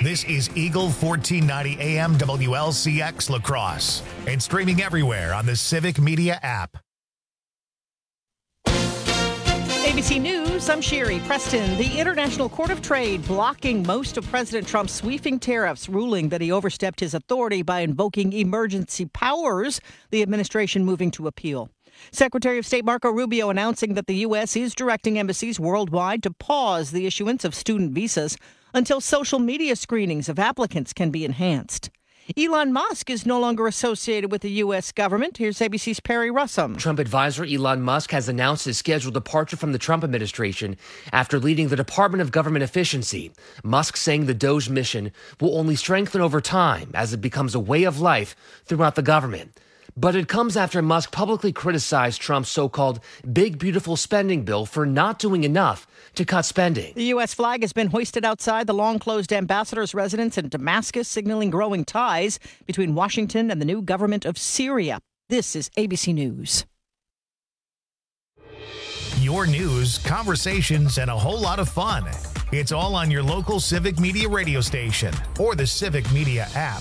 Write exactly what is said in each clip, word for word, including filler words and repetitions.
This is Eagle fourteen ninety A M W L C X La Crosse and streaming everywhere on the Civic Media app. A B C News, I'm Sherry Preston. The International Court of Trade blocking most of President Trump's sweeping tariffs, ruling that he overstepped his authority by invoking emergency powers, the administration moving to appeal. Secretary of State Marco Rubio announcing that the U S is directing embassies worldwide to pause the issuance of student visas until social media screenings of applicants can be enhanced. Elon Musk is no longer associated with the U S government. Here's A B C's Perry Russum. Trump advisor Elon Musk has announced his scheduled departure from the Trump administration after leading the Department of Government Efficiency. Musk saying the DOGE mission will only strengthen over time as it becomes a way of life throughout the government. But it comes after Musk publicly criticized Trump's so-called big, beautiful spending bill for not doing enough to cut spending. The U S flag has been hoisted outside the long-closed ambassador's residence in Damascus, signaling growing ties between Washington and the new government of Syria. This is A B C News. Your news, conversations, and a whole lot of fun. It's all on your local Civic Media radio station or the Civic Media app.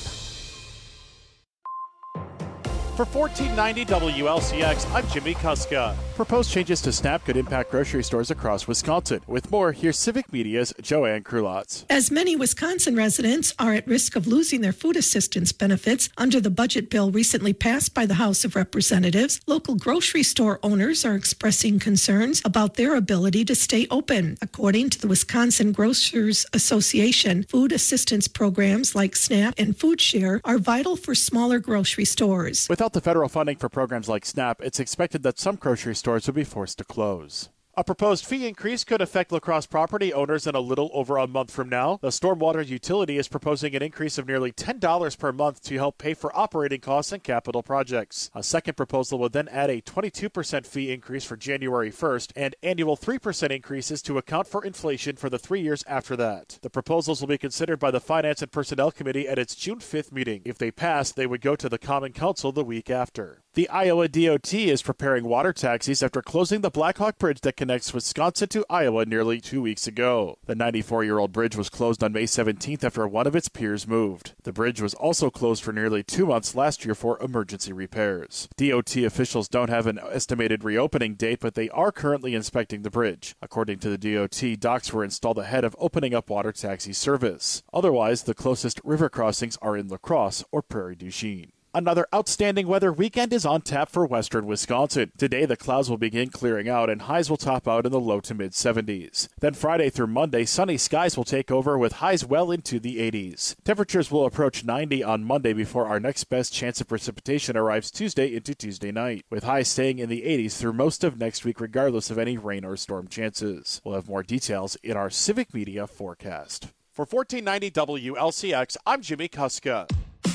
For fourteen ninety W L C X, I'm Jimmy Kuska. Proposed changes to SNAP could impact grocery stores across Wisconsin. With more, here's Civic Media's Joanne Krulotz. As many Wisconsin residents are at risk of losing their food assistance benefits under the budget bill recently passed by the House of Representatives, local grocery store owners are expressing concerns about their ability to stay open. According to the Wisconsin Grocers Association, food assistance programs like SNAP and Food Share are vital for smaller grocery stores. Without the federal funding for programs like SNAP, it's expected that some grocery stores would be forced to close. A proposed fee increase could affect La Crosse property owners in a little over a month from now. The stormwater utility is proposing an increase of nearly ten dollars per month to help pay for operating costs and capital projects. A second proposal would then add a twenty-two percent fee increase for January first and annual three percent increases to account for inflation for the three years after that. The proposals will be considered by the Finance and Personnel Committee at its June fifth meeting. If they pass, they would go to the Common Council the week after. The Iowa D O T is preparing water taxis after closing the Blackhawk Bridge that connects Wisconsin to Iowa nearly two weeks ago. The ninety-four-year-old bridge was closed on May seventeenth after one of its piers moved. The bridge was also closed for nearly two months last year for emergency repairs. D O T officials don't have an estimated reopening date, but they are currently inspecting the bridge. According to the D O T, docks were installed ahead of opening up water taxi service. Otherwise, the closest river crossings are in La Crosse or Prairie du Chien. Another outstanding weather weekend is on tap for western Wisconsin. Today, the clouds will begin clearing out and highs will top out in the low to mid seventies. Then Friday through Monday, sunny skies will take over with highs well into the eighties. Temperatures will approach ninety on Monday before our next best chance of precipitation arrives Tuesday into Tuesday night, with highs staying in the eighties through most of next week regardless of any rain or storm chances. We'll have more details in our Civic Media forecast. For fourteen ninety W L C X, I'm Jimmy Kuska.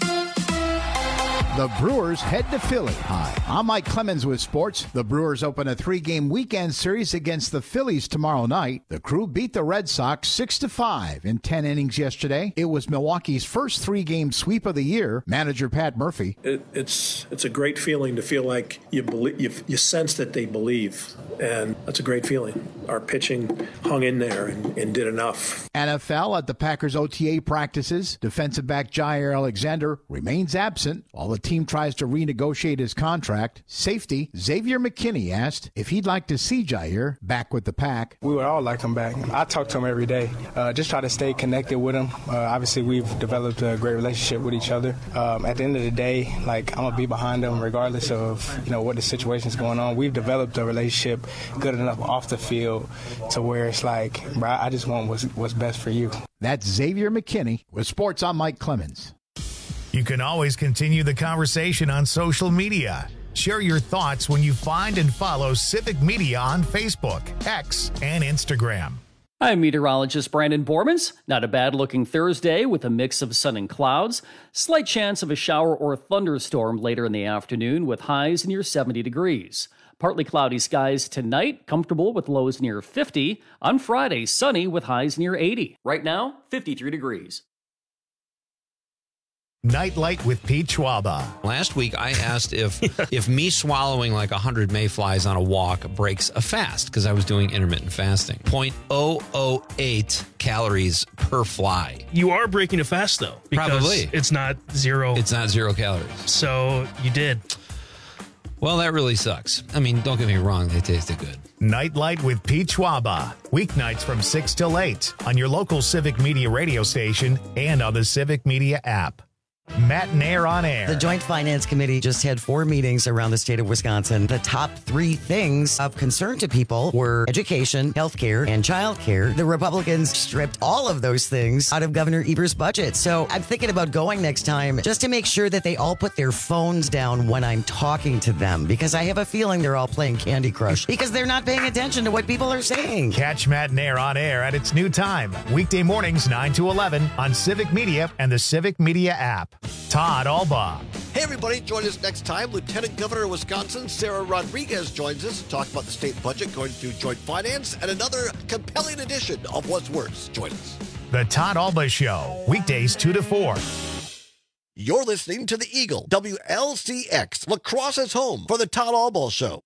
The Brewers head to Philly. Hi, I'm Mike Clemens with sports. The Brewers open a three-game weekend series against the Phillies tomorrow night. The Crew beat the Red Sox six to five in ten innings yesterday. It was Milwaukee's first three-game sweep of the year. Manager Pat Murphy. It, it's it's a great feeling to feel like you believe, you, you sense that they believe, and that's a great feeling. Our pitching hung in there and, and did enough. N F L at the Packers O T A practices. Defensive back Jair Alexander remains absent while the team tries to renegotiate his contract. Safety Xavier McKinney asked if he'd like to see Jair back with the Pack. We would all like him back. I talk to him every day. Uh, just try to stay connected with him. Uh, obviously, we've developed a great relationship with each other. Um, at the end of the day, like I'm gonna be behind him regardless of you know what the situation's going on. We've developed a relationship good enough off the field to where it's like, bro, I just want what's, what's best for you. That's Xavier McKinney with Sports. I'm Mike Clemens. You can always continue the conversation on social media. Share your thoughts when you find and follow Civic Media on Facebook, X, and Instagram. I'm meteorologist Brandon Bormans. Not a bad-looking Thursday with a mix of sun and clouds. Slight chance of a shower or thunderstorm later in the afternoon with highs near seventy degrees. Partly cloudy skies tonight, comfortable with lows near fifty. On Friday, sunny with highs near eighty. Right now, fifty-three degrees. Nightlight with Pete Schwaba. Last week, I asked if if me swallowing like one hundred mayflies on a walk breaks a fast, because I was doing intermittent fasting. zero point zero zero eight calories per fly. You are breaking a fast, though. Because Probably. It's not zero. It's not zero calories. So you did. Well, that really sucks. I mean, don't get me wrong. They tasted good. Nightlight with Pete Schwaba. Weeknights from six till eight on your local Civic Media radio station and on the Civic Media app. Matt and Air on Air. The Joint Finance Committee just had four meetings around the state of Wisconsin. The top three things of concern to people were education, healthcare, and childcare. The Republicans stripped all of those things out of Governor Evers' budget. So I'm thinking about going next time just to make sure that they all put their phones down when I'm talking to them, because I have a feeling they're all playing Candy Crush because they're not paying attention to what people are saying. Catch Matt and Air on Air at its new time. Weekday mornings nine to eleven on Civic Media and the Civic Media app. Todd Alba. Hey, everybody. Join us next time. Lieutenant Governor of Wisconsin, Sarah Rodriguez, joins us to talk about the state budget going through joint finance and another compelling edition of What's Worse. Join us. The Todd Alba Show. Weekdays two to four. You're listening to the Eagle, W L C X, La Crosse's home for the Todd Alba Show.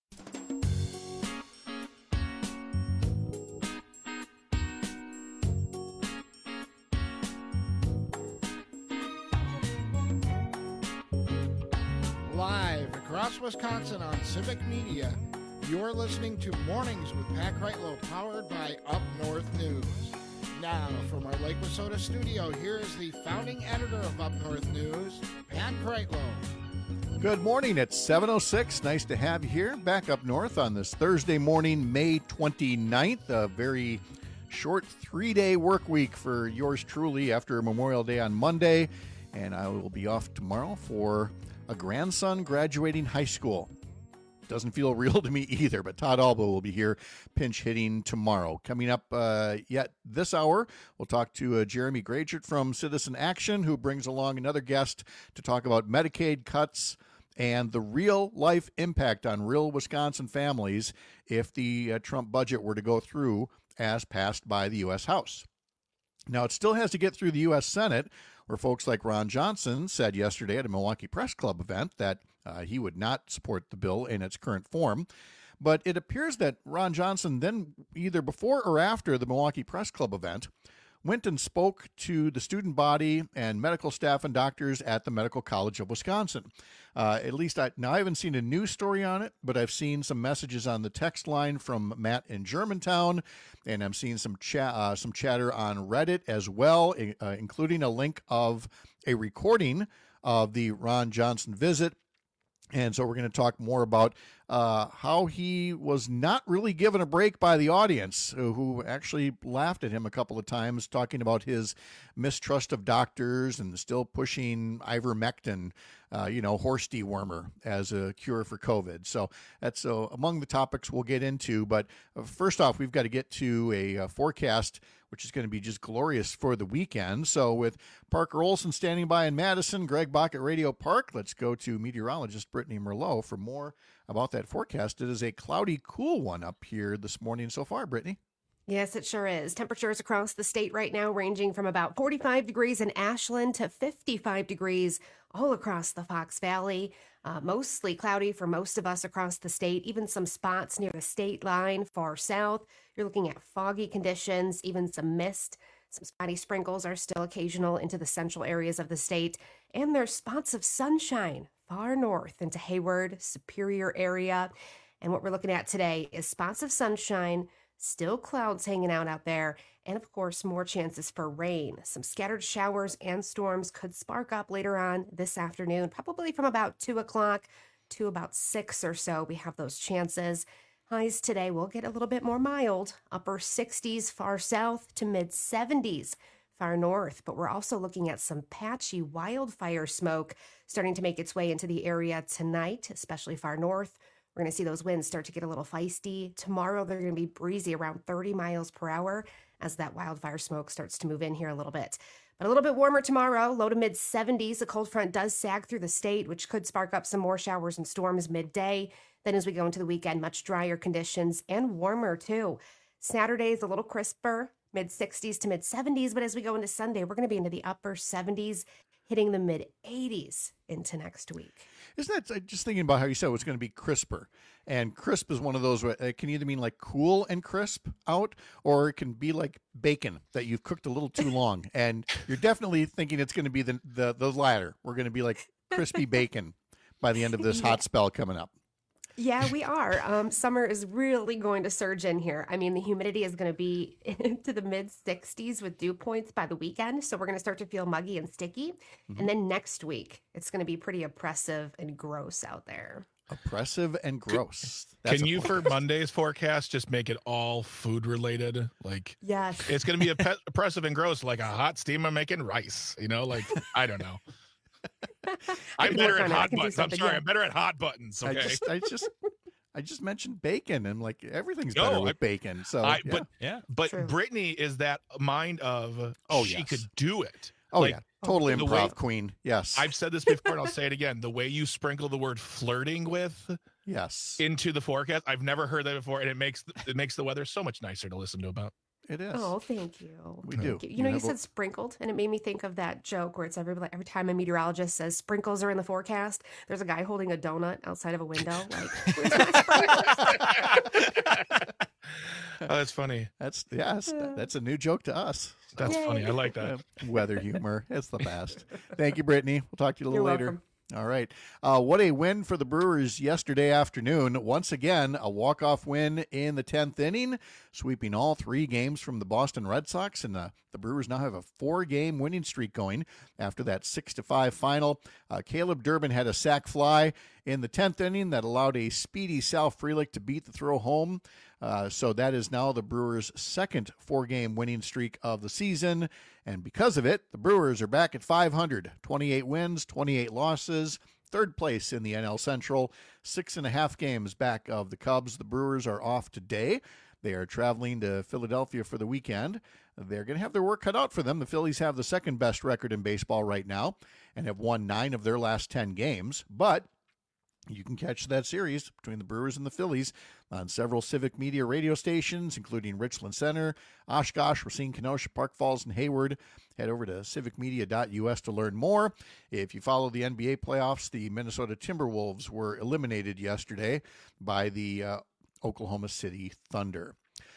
Live across Wisconsin on Civic Media, you're listening to Mornings with Pat Kreitlow, powered by Up North News. Now, from our Lake Wissota studio, here is the founding editor of Up North News, Pat Kreitlow. Good morning. It's seven oh six. Nice to have you here back up north on this Thursday morning, May twenty-ninth. A very short three-day work week for yours truly after Memorial Day on Monday. And I will be off tomorrow for a grandson graduating high school. Doesn't feel real to me either, but Todd Alba will be here pinch hitting tomorrow. Coming up uh, yet this hour, we'll talk to uh, Jeremy Gragert from Citizen Action, who brings along another guest to talk about Medicaid cuts and the real-life impact on real Wisconsin families if the uh, Trump budget were to go through as passed by the U S House. Now, it still has to get through the U S Senate, where folks like Ron Johnson said yesterday at a Milwaukee Press Club event that uh, he would not support the bill in its current form. But it appears that Ron Johnson then, either before or after the Milwaukee Press Club event, went and spoke to the student body and medical staff and doctors at the Medical College of Wisconsin. Uh, at least, I, now I haven't seen a news story on it, but I've seen some messages on the text line from Matt in Germantown, and I'm seeing some, cha- uh, some chatter on Reddit as well, uh, including a link of a recording of the Ron Johnson visit. And so we're going to talk more about uh, how he was not really given a break by the audience, who actually laughed at him a couple of times, talking about his mistrust of doctors and still pushing ivermectin, uh, you know, horse dewormer as a cure for COVID. So that's uh, among the topics we'll get into. But uh, first off, we've got to get to a, a forecast, which is going to be just glorious for the weekend. So with Parker Olson standing by in Madison, Greg Bach at Radio Park, let's go to meteorologist Brittany Merlot for more about that forecast. It is a cloudy, cool one up here this morning so far, Brittany. Yes, it sure is. Temperatures across the state right now ranging from about forty-five degrees in Ashland to fifty-five degrees all across the Fox Valley. Uh, mostly cloudy for most of us across the state, even some spots near the state line far south. You're looking at foggy conditions, even some mist. Some spotty sprinkles are still occasional into the central areas of the state. And there's spots of sunshine far north into Hayward, Superior area. And what we're looking at today is spots of sunshine, still clouds hanging out out there, and of course, more chances for rain. Some scattered showers and storms could spark up later on this afternoon, probably from about two o'clock to about six or so. We have those chances. Highs today will get a little bit more mild, upper sixties far south to mid seventies far north, but we're also looking at some patchy wildfire smoke starting to make its way into the area tonight, especially far north. We're going to see those winds start to get a little feisty. Tomorrow, they're going to be breezy around thirty miles per hour as that wildfire smoke starts to move in here a little bit. But a little bit warmer tomorrow, low to mid seventies. A cold front does sag through the state, which could spark up some more showers and storms midday. Then as we go into the weekend, much drier conditions and warmer too. Saturday is a little crisper, mid sixties to mid seventies. But as we go into Sunday, we're going to be into the upper seventies. hitting the mid eighties into next week. Isn't that, just thinking about how you said it was going to be crisper, and crisp is one of those where it can either mean like cool and crisp out, or it can be like bacon that you've cooked a little too long, and you're definitely thinking it's going to be the, the, the latter. We're going to be like crispy bacon by the end of this hot spell coming up. Yeah, we are. Um, summer is really going to surge in here. I mean, the humidity is going to be into the mid sixties with dew points by the weekend. So we're going to start to feel muggy and sticky. Mm-hmm. And then next week, it's going to be pretty oppressive and gross out there. Oppressive and gross. That's Can you, for Monday's forecast, just make it all food related? Like, yes, it's going to be op- oppressive and gross, like a hot steamer making rice. You know, like, I don't know. I'm better at hot buttons. I'm sorry. Yeah. I'm better at hot buttons. Okay. I just, I just, I just mentioned bacon, and like everything's better no, with I, bacon. So, I, yeah. but yeah, but True. Brittany is that mind of oh, she yes. could do it. Oh like, yeah, totally improv way, queen. Yes, I've said this before, and I'll say it again. The way you sprinkle the word flirting with yes into the forecast, I've never heard that before, and it makes it makes the weather so much nicer to listen to about. It is. Oh, thank you. We thank do. You, you know, you said sprinkled, and it made me think of that joke where it's every every time a meteorologist says sprinkles are in the forecast, there's a guy holding a donut outside of a window. Like, where's my sprinkles? Oh, that's funny. That's yes. That's a new joke to us. That's Yay. funny. I like that. Weather humor. It's the best. Thank you, Brittany. We'll talk to you a little You're later. Welcome. All right. Uh, what a win for the Brewers yesterday afternoon. Once again, a walk-off win in the tenth inning, sweeping all three games from the Boston Red Sox. And uh, the Brewers now have a four-game winning streak going after that six to five final. Uh, Caleb Durbin had a sac fly in the tenth inning that allowed a speedy Sal Frelick to beat the throw home. Uh, so that is now the Brewers' second four-game winning streak of the season. And because of it, the Brewers are back at five hundred, twenty-eight wins, twenty-eight losses, third place in the N L Central, six and a half games back of the Cubs. The Brewers are off today. They are traveling to Philadelphia for the weekend. They're going to have their work cut out for them. The Phillies have the second best record in baseball right now and have won nine of their last ten games. But you can catch that series between the Brewers and the Phillies on several Civic Media radio stations, including Richland Center, Oshkosh, Racine, Kenosha, Park Falls, and Hayward. Head over to civic media dot U S to learn more. If you follow the N B A playoffs, the Minnesota Timberwolves were eliminated yesterday by the uh, Oklahoma City Thunder.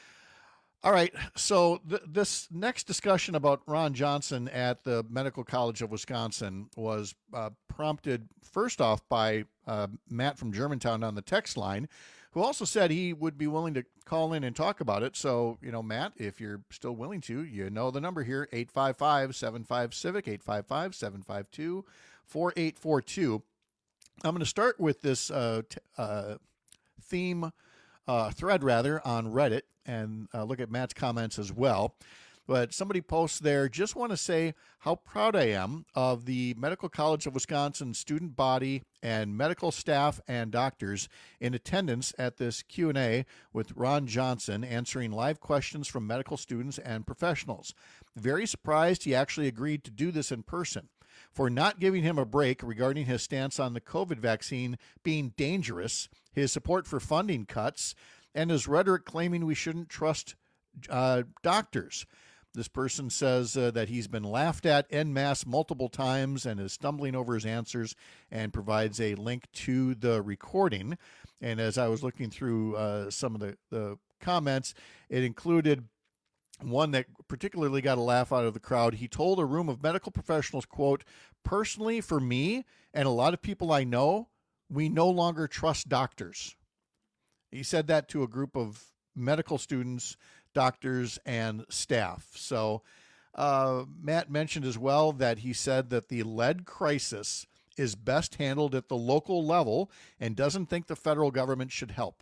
All right, so th- this next discussion about Ron Johnson at the Medical College of Wisconsin was uh, prompted first off by uh, Matt from Germantown on the text line, who also said he would be willing to call in and talk about it. So, you know, Matt, if you're still willing to, you know the number here, eight five five, seven five, CIVIC, eight five five, seven five two, four eight four two. I'm going to start with this uh, t- uh, theme uh, thread, rather, on Reddit, and uh, look at Matt's comments as well. But somebody posts there, just want to say how proud I am of the Medical College of Wisconsin student body and medical staff and doctors in attendance at this Q and A with Ron Johnson, answering live questions from medical students and professionals. Very surprised he actually agreed to do this in person. For not giving him a break regarding his stance on the COVID vaccine being dangerous, his support for funding cuts, and his rhetoric claiming we shouldn't trust uh, doctors. This person says uh, that he's been laughed at en masse multiple times and is stumbling over his answers, and provides a link to the recording. And as I was looking through uh, some of the, the comments, it included one that particularly got a laugh out of the crowd. He told a room of medical professionals, quote, "Personally, for me and a lot of people I know, we no longer trust doctors." He said that to a group of medical students, doctors, and staff. So uh, Matt mentioned as well that he said that the lead crisis is best handled at the local level and doesn't think the federal government should help.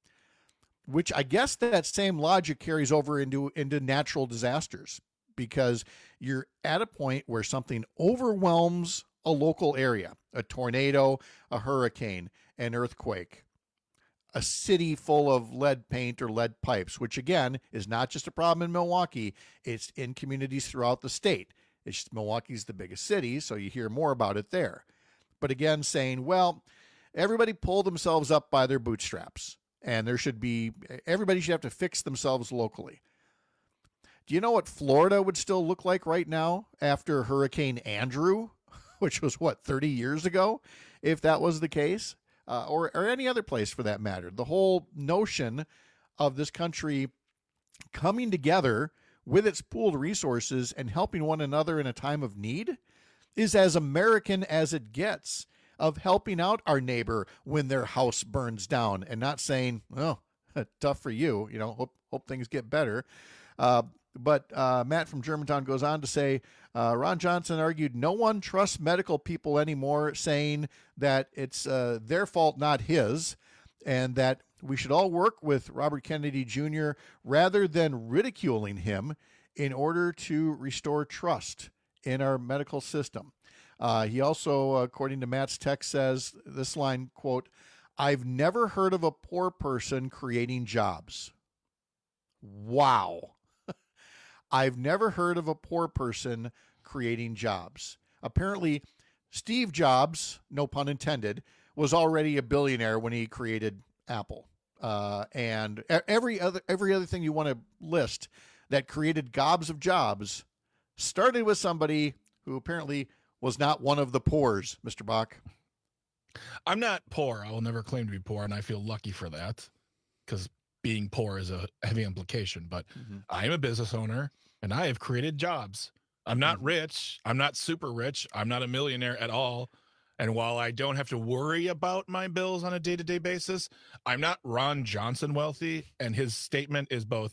Which I guess that same logic carries over into, into natural disasters, because you're at a point where something overwhelms a local area, a tornado, a hurricane, an earthquake, a city full of lead paint or lead pipes, which again is not just a problem in Milwaukee, it's in communities throughout the state. It's just Milwaukee's the biggest city, so you hear more about it there. But again, saying, well, everybody pull themselves up by their bootstraps, and there should be, everybody should have to fix themselves locally. Do you know what Florida would still look like right now after Hurricane Andrew? which was what, thirty years ago, if that was the case, uh, or, or any other place for that matter. The whole notion of this country coming together with its pooled resources and helping one another in a time of need is as American as it gets, of helping out our neighbor when their house burns down and not saying, oh, tough for you, you know, hope, hope things get better. Uh, but uh, Matt from Germantown goes on to say, uh, Ron Johnson argued no one trusts medical people anymore, saying that it's uh, their fault, not his, and that we should all work with Robert Kennedy Junior rather than ridiculing him in order to restore trust in our medical system. Uh, he also, according to Matt's text, says this line, quote, I've never heard of a poor person creating jobs. Wow. I've never heard of a poor person creating jobs. Apparently, Steve Jobs, no pun intended, was already a billionaire when he created Apple. Uh, and every other every other thing you want to list that created gobs of jobs started with somebody who apparently was not one of the poors, Mister Bach. I'm not poor. I will never claim to be poor, and I feel lucky for that, because being poor is a heavy implication. But mm-hmm. I am a business owner, and I have created jobs. I'm not mm-hmm. rich. I'm not super rich. I'm not a millionaire at all. And while I don't have to worry about my bills on a day-to-day basis, I'm not Ron Johnson wealthy, and his statement is both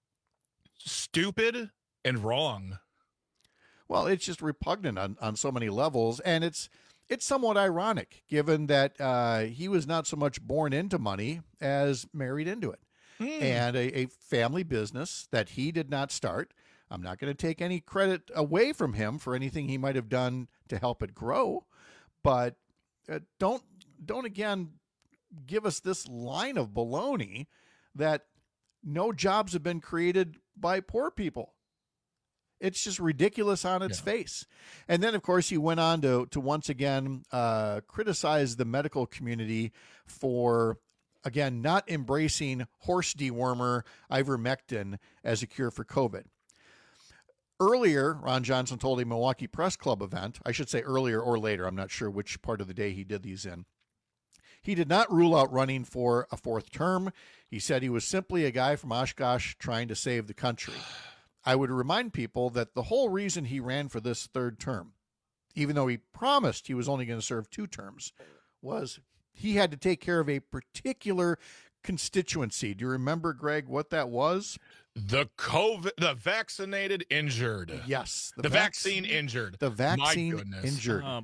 stupid and wrong. Well, it's just repugnant on, on so many levels, and it's it's somewhat ironic, given that uh, he was not so much born into money as married into it. Mm. And a, a family business that he did not start. I'm not going to take any credit away from him for anything he might have done to help it grow, but uh, don't don't again give us this line of baloney that no jobs have been created by poor people. It's just ridiculous on its yeah. face. And then, of course, he went on to to once again uh, criticize the medical community for, again, not embracing horse dewormer ivermectin as a cure for COVID. Earlier, Ron Johnson told a Milwaukee Press Club event, I should say earlier or later, I'm not sure which part of the day he did these in, he did not rule out running for a fourth term. He said he was simply a guy from Oshkosh trying to save the country. I would remind people that the whole reason he ran for this third term, even though he promised he was only going to serve two terms, was he had to take care of a particular constituency. Do you remember, Greg, what that was? The COVID, the vaccinated injured. Yes. The, the vac- vaccine injured. The vaccine injured. Oh,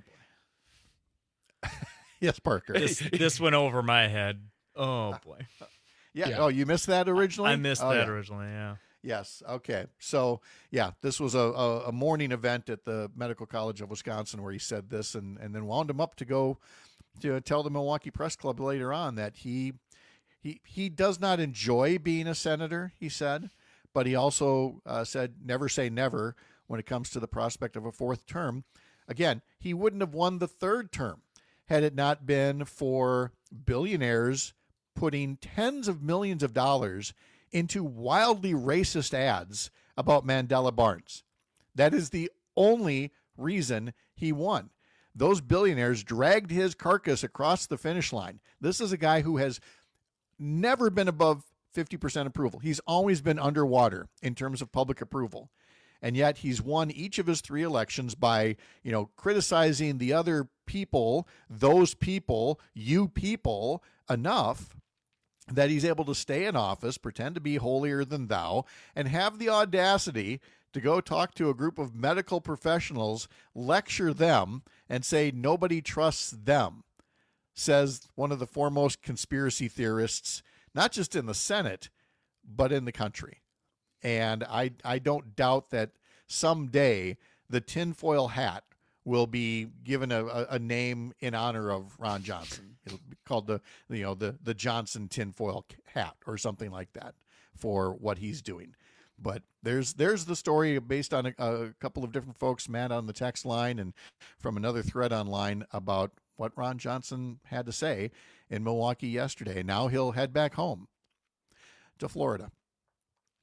yes, Parker. This, this went over my head. Oh, boy. Yeah. yeah. Oh, you missed that originally? I missed oh, that yeah. originally, yeah. Yes. Okay. So, yeah, this was a, a, a morning event at the Medical College of Wisconsin where he said this and, and then wound him up to go to tell the Milwaukee Press Club later on that he he he does not enjoy being a senator, he said, but he also uh, said never say never when it comes to the prospect of a fourth term. Again, he wouldn't have won the third term had it not been for billionaires putting tens of millions of dollars into wildly racist ads about Mandela Barnes. That is the only reason he won. Those billionaires dragged his carcass across the finish line. This is a guy who has never been above fifty percent approval. He's always been underwater in terms of public approval. And yet he's won each of his three elections by, you know, criticizing the other people, those people, you people, enough that he's able to stay in office, pretend to be holier than thou, and have the audacity to go talk to a group of medical professionals, lecture them, and say nobody trusts them, says one of the foremost conspiracy theorists, not just in the Senate, but in the country. And I, I don't doubt that someday the tinfoil hat will be given a, a, a name in honor of Ron Johnson. It'll be called the, you know, the, the Johnson tinfoil hat or something like that for what he's doing. But there's there's the story based on a, a couple of different folks, Matt on the text line and from another thread online about what Ron Johnson had to say in Milwaukee yesterday. Now he'll head back home to Florida.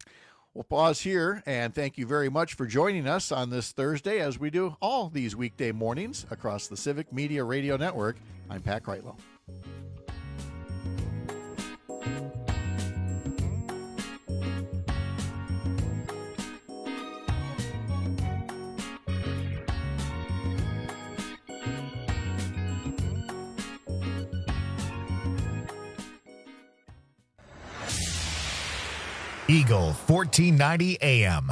We'll pause here and thank you very much for joining us on this Thursday as we do all these weekday mornings across the Civic Media Radio Network. I'm Pat Kreitlow. Eagle fourteen ninety A M.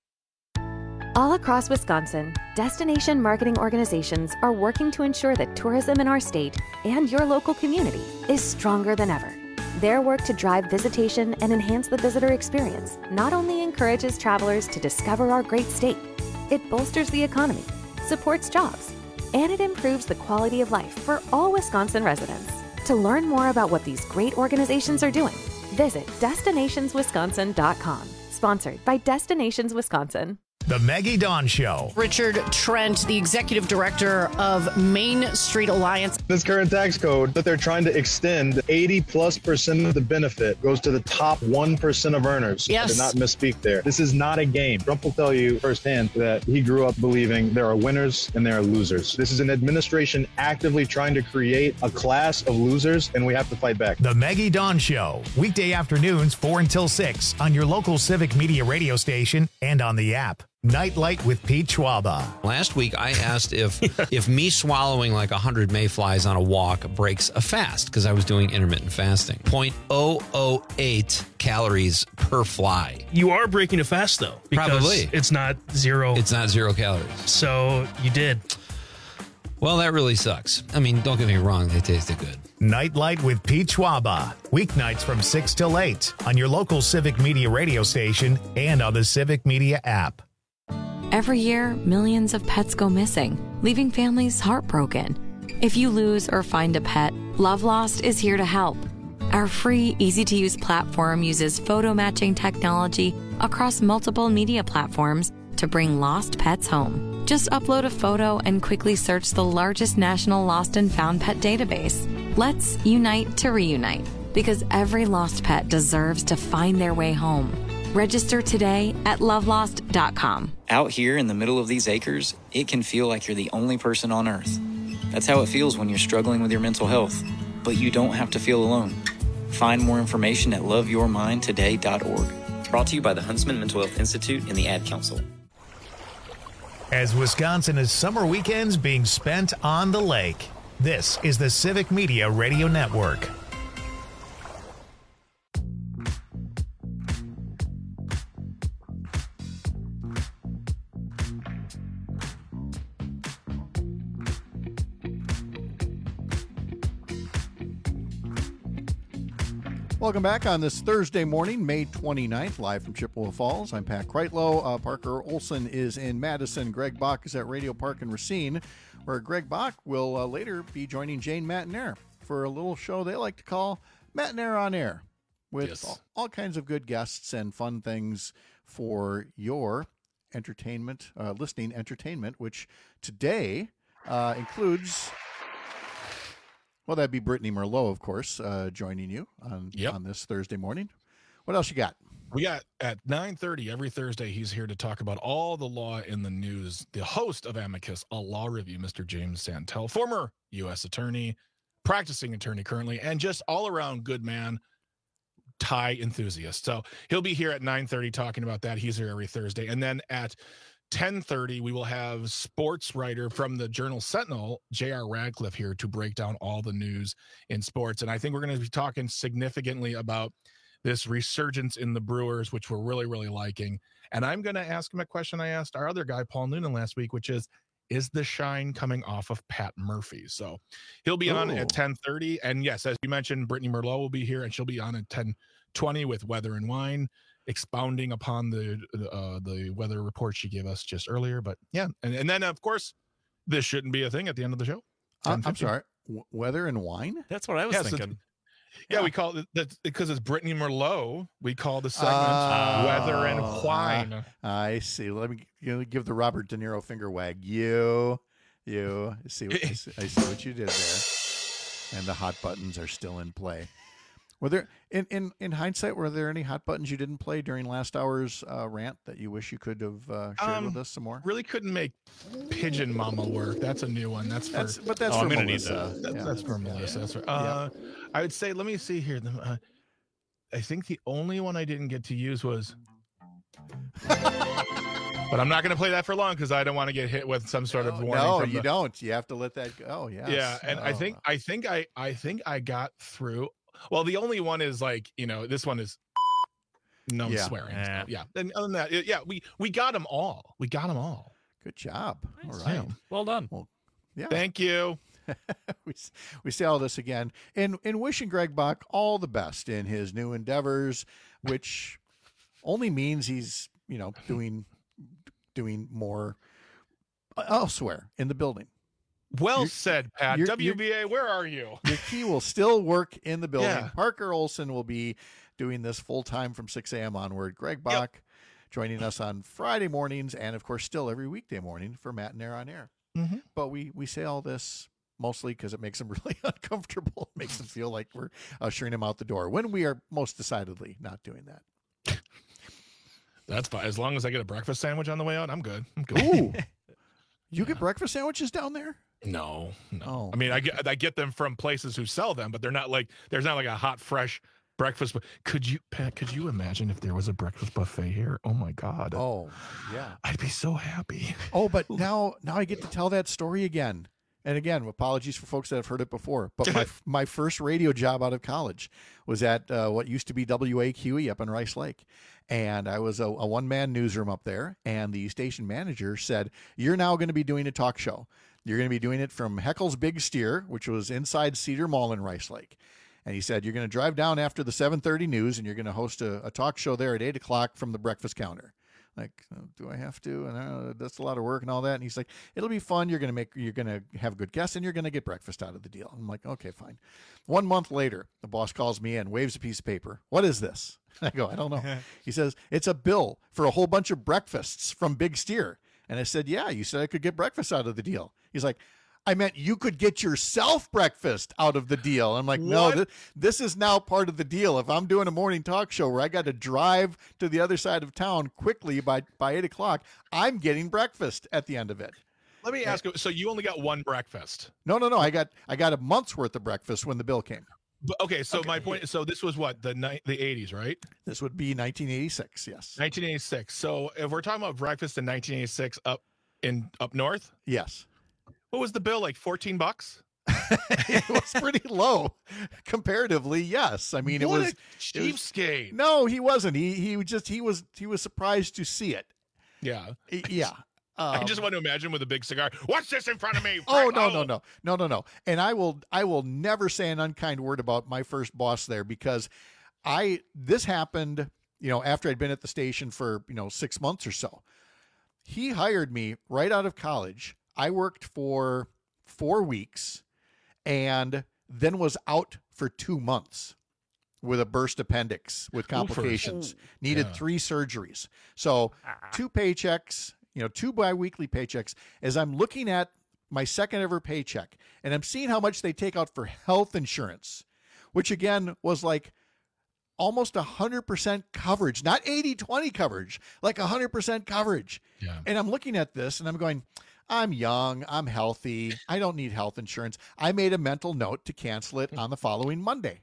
All across Wisconsin, destination marketing organizations are working to ensure that tourism in our state and your local community is stronger than ever. Their work to drive visitation and enhance the visitor experience not only encourages travelers to discover our great state, it bolsters the economy, supports jobs, and it improves the quality of life for all Wisconsin residents. To learn more about what these great organizations are doing, visit destinations wisconsin dot com. Sponsored by Destinations Wisconsin. The Maggie Dawn Show. Richard Trent, the executive director of Main Street Alliance. This current tax code that they're trying to extend, eighty plus percent of the benefit goes to the top one percent of earners. Yes. I did not misspeak there. This is not a game. Trump will tell you firsthand that he grew up believing there are winners and there are losers. This is an administration actively trying to create a class of losers, and we have to fight back. The Maggie Dawn Show. Weekday afternoons, four until six on your local Civic Media radio station and on the app. Nightlight with Pete Schwaba. Last week, I asked if if me swallowing like one hundred mayflies on a walk breaks a fast, because I was doing intermittent fasting. zero point zero zero eight calories per fly. You are breaking a fast, though. Because Probably. It's not zero. It's not zero calories. So you did. Well, that really sucks. I mean, don't get me wrong. They tasted good. Nightlight with Pete Schwaba. Weeknights from six till eight on your local Civic Media radio station and on the Civic Media app. Every year, millions of pets go missing, leaving families heartbroken. If you lose or find a pet, Love Lost is here to help. Our free, easy-to-use platform uses photo matching technology across multiple media platforms to bring lost pets home. Just upload a photo and quickly search the largest national lost and found pet database. Let's unite to reunite, because every lost pet deserves to find their way home. Register today at love lost dot com. Out here in the middle of these acres, it can feel like you're the only person on Earth. That's how it feels when you're struggling with your mental health. But you don't have to feel alone. Find more information at love your mind today dot org. Brought to you by the Huntsman Mental Health Institute and the Ad Council. As Wisconsin is summer weekends being spent on the lake, this is the Civic Media Radio Network. Welcome back on this Thursday morning, May twenty-ninth, live from Chippewa Falls. I'm Pat Kreitlow. Uh, Parker Olson is in Madison. Greg Bach is at Radio Park in Racine, where Greg Bach will uh, later be joining Jane Matinaire for a little show they like to call Matinaire on Air, with Yes. all, all kinds of good guests and fun things for your entertainment, uh, listening entertainment, which today uh, includes... Well, that'd be Brittany Merlot, of course, uh, joining you on Yep. on this Thursday morning. What else you got? We got at nine thirty every Thursday, he's here to talk about all the law in the news. The host of Amicus, a law review, Mister James Santel, former U S attorney, practicing attorney currently, and just all around good man, tie enthusiast. So he'll be here at nine thirty talking about that. He's here every Thursday. And then at ten thirty, we will have sports writer from the Journal Sentinel, J R Radcliffe, here to break down all the news in sports. And I think we're going to be talking significantly about this resurgence in the Brewers, which we're really, really liking. And I'm going to ask him a question I asked our other guy, Paul Noonan, last week, which is, is the shine coming off of Pat Murphy? So he'll be on Ooh. at ten thirty. And yes, as you mentioned, Brittany Merlot will be here, and she'll be on at ten twenty with Weather and Wine, expounding upon the uh, the weather report she gave us just earlier. But yeah, and, and then, of course, this shouldn't be a thing at the end of the show. Uh, I'm ten fifty. sorry, w- weather and wine? That's what I was Yeah, so- thinking. Yeah, we call it that because it's Brittany Merlot. We call the segment Oh, Weather and Wine. I see. Let me you know, give the Robert De Niro finger wag. You, you. I see, what, I see. I see what you did there. And the hot buttons are still in play. Were there in, in, in hindsight, were there any hot buttons you didn't play during last hour's uh, rant that you wish you could have uh, shared Um, with us some more? Really couldn't make Pigeon Mama work. That's a new one. That's for That's- but that's oh, for I'm gonna Melissa. need that. That- Yeah. That's for Melissa. That's for, uh, I would say, let me see here. The, Uh, I think the only one I didn't get to use was. But I'm not going to play that for long because I don't want to get hit with some sort of warning. No, from you the- don't. You have to let that go. Yes. Yeah, and I Oh. think I think I I think I got through. Well, the only one is like, you know, this one is no Yeah. swearing. Yeah. So, yeah, and other than that, it- yeah, we we got them all. We got them all. Good job. Nice. All right. Yeah. Well done. Well, yeah. Thank you. we, s- we say all this again in in wishing Greg Bach all the best in his new endeavors, which only means he's, you know, doing doing more elsewhere in the building. Well You're- said, Pat. you're- W B A, where are you? Your key will still work in the building. Yeah. Parker Olson will be doing this full time from six a.m. onward. Greg Bach joining us on Friday mornings and, of course, still every weekday morning for Matt and Air on Air. Mhm. But we, we say all this mostly because it makes them really uncomfortable. It makes them feel like we're ushering him out the door when we are most decidedly not doing that. That's fine. As long as I get a breakfast sandwich on the way out, I'm good. I'm good. Ooh. You get breakfast sandwiches down there? No, no. Oh. I mean, I get I get them from places who sell them, but they're not like there's not like a hot, fresh breakfast. bu- Could you, Pat? Could you imagine if there was a breakfast buffet here? Oh my God. Oh, yeah. I'd be so happy. Oh, but now now I get to tell that story again. And again, apologies for folks that have heard it before. But my my first radio job out of college was at uh, what used to be W A Q E up in Rice Lake. And I was a, a one-man newsroom up there. And the station manager said, you're now going to be doing a talk show. You're going to be doing it from Heckle's Big Steer, which was inside Cedar Mall in Rice Lake. And he said, you're going to drive down after the seven thirty news, and you're going to host a, a talk show there at eight o'clock from the breakfast counter. Like, oh, do I have to? And uh, that's a lot of work and all that. And he's like, it'll be fun. You're going to make, you're going to have good guests and you're going to get breakfast out of the deal. I'm like, okay, fine. One month later, the boss calls me in, waves a piece of paper. What is this? I go, I don't know. He says, it's a bill for a whole bunch of breakfasts from Big Steer. And I said, yeah, you said I could get breakfast out of the deal. He's like, I meant you could get yourself breakfast out of the deal. I'm like, no, th- this is now part of the deal. If I'm doing a morning talk show where I got to drive to the other side of town quickly by, by eight o'clock, I'm getting breakfast at the end of it. Let me ask you. So you only got one breakfast? No, no, no. I got I got a month's worth of breakfast when the bill came. But, okay, so my point. So this was what the ni- the eighties, right? This would be nineteen eighty-six. Yes, nineteen eighty-six. So if we're talking about breakfast in nineteen eighty-six up in up north, yes. What was the bill, like fourteen bucks? It was pretty low comparatively. Yes, I mean it What was a cheapskate. No, he wasn't. He he just he was he was surprised to see it. Yeah, yeah. I Um, just want to imagine with a big cigar. What's this in front of me? Oh no no no no no no! And I will I will never say an unkind word about my first boss there because I this happened you know after I'd been at the station for you know six months or so. He hired me right out of college. I worked for four weeks and then was out for two months with a burst appendix with complications. Oofers. Needed Yeah. three surgeries. So two paychecks, you know, two biweekly paychecks. As I'm looking at my second ever paycheck and I'm seeing how much they take out for health insurance, which again was like almost one hundred percent coverage, not eighty twenty coverage, like one hundred percent coverage. Yeah. And I'm looking at this and I'm going, I'm young, I'm healthy, I don't need health insurance. I made a mental note to cancel it on the following Monday.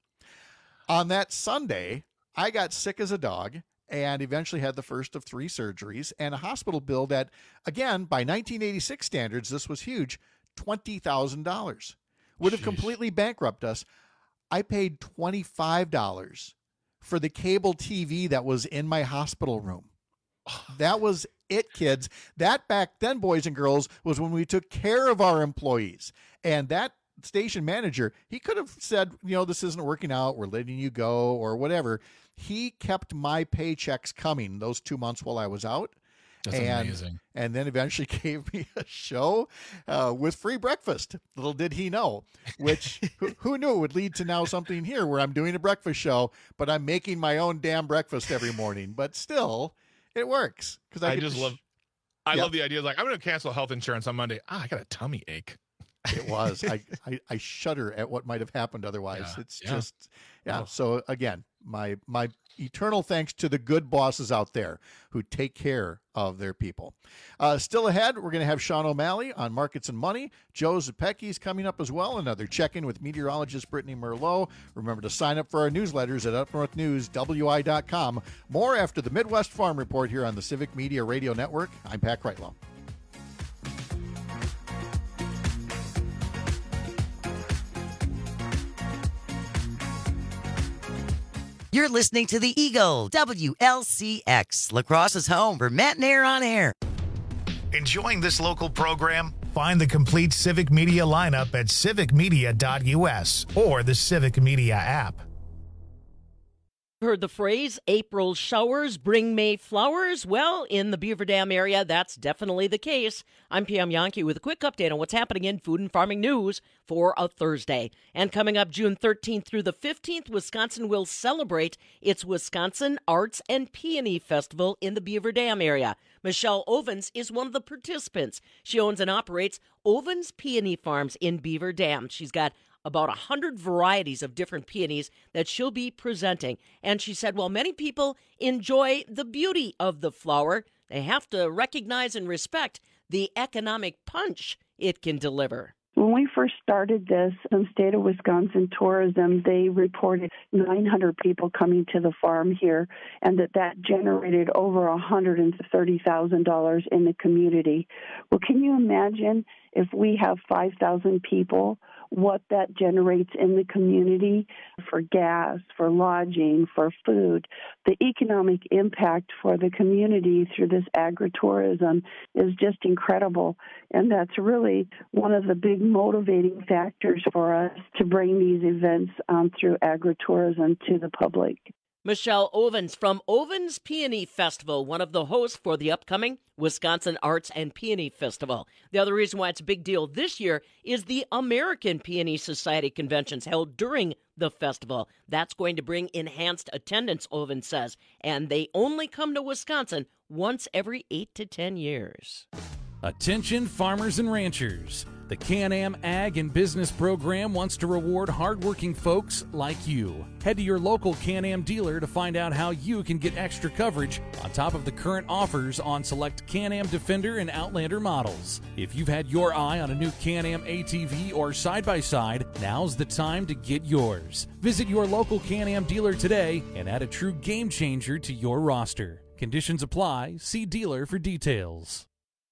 On that Sunday, I got sick as a dog and eventually had the first of three surgeries and a hospital bill that, again, by nineteen eighty-six standards, this was huge, twenty thousand dollars. Would have completely bankrupted us. I paid twenty-five dollars for the cable T V that was in my hospital room. That was it, kids. That back then, boys and girls, was when we took care of our employees. And that station manager, he could have said, you know, this isn't working out, we're letting you go or whatever. He kept my paychecks coming those two months while I was out. That's and, amazing. And then eventually gave me a show uh, with free breakfast. Little did he know, which who, who knew it would lead to now something here where I'm doing a breakfast show, but I'm making my own damn breakfast every morning. But still, it works because I, I get just to love. I Yeah. love the idea. Like I'm going to cancel health insurance on Monday. Ah, I got a tummy ache. It was. I, I, I shudder at what might have happened otherwise. Yeah. It's Yeah. just, yeah. Oh. So again, my my eternal thanks to the good bosses out there who take care of their people. Uh, still ahead, we're going to have Sean O'Malley on Markets and Money. Joe Zepecki's coming up as well. Another check-in with meteorologist Brittany Merlot. Remember to sign up for our newsletters at up north news w i dot com. More after the Midwest Farm Report here on the Civic Media Radio Network. I'm Pat Kreitlow. You're listening to the Eagle, W L C X, La Crosse's home for Matt Nair on air. Enjoying this local program? Find the complete Civic Media lineup at civic media dot u s or the Civic Media app. Heard the phrase, April showers bring May flowers? Well, in the Beaver Dam area, that's definitely the case. I'm Pam Yankee with a quick update on what's happening in food and farming news for a Thursday. And coming up June thirteenth through the fifteenth, Wisconsin will celebrate its Wisconsin Arts and Peony Festival in the Beaver Dam area. Michelle Ovens is one of the participants. She owns and operates Ovens Peony Farms in Beaver Dam. She's got about one hundred varieties of different peonies that she'll be presenting. And she said, well, many people enjoy the beauty of the flower. They have to recognize and respect the economic punch it can deliver. When we first started this, in the state of Wisconsin Tourism, they reported nine hundred people coming to the farm here, and that that generated over one hundred thirty thousand dollars in the community. Well, can you imagine if we have five thousand people, what that generates in the community for gas, for lodging, for food? The economic impact for the community through this agritourism is just incredible. And that's really one of the big motivating factors for us to bring these events um, through agritourism to the public. Michelle Ovens from Ovens Peony Festival, one of the hosts for the upcoming Wisconsin Arts and Peony Festival. The other reason why it's a big deal this year is the American Peony Society conventions held during the festival. That's going to bring enhanced attendance, Ovens says, and they only come to Wisconsin once every eight to ten years. Attention farmers and ranchers. The Can-Am Ag and Business Program wants to reward hardworking folks like you. Head to your local Can-Am dealer to find out how you can get extra coverage on top of the current offers on select Can-Am Defender and Outlander models. If you've had your eye on a new Can-Am A T V or side-by-side, now's the time to get yours. Visit your local Can-Am dealer today and add a true game changer to your roster. Conditions apply. See dealer for details.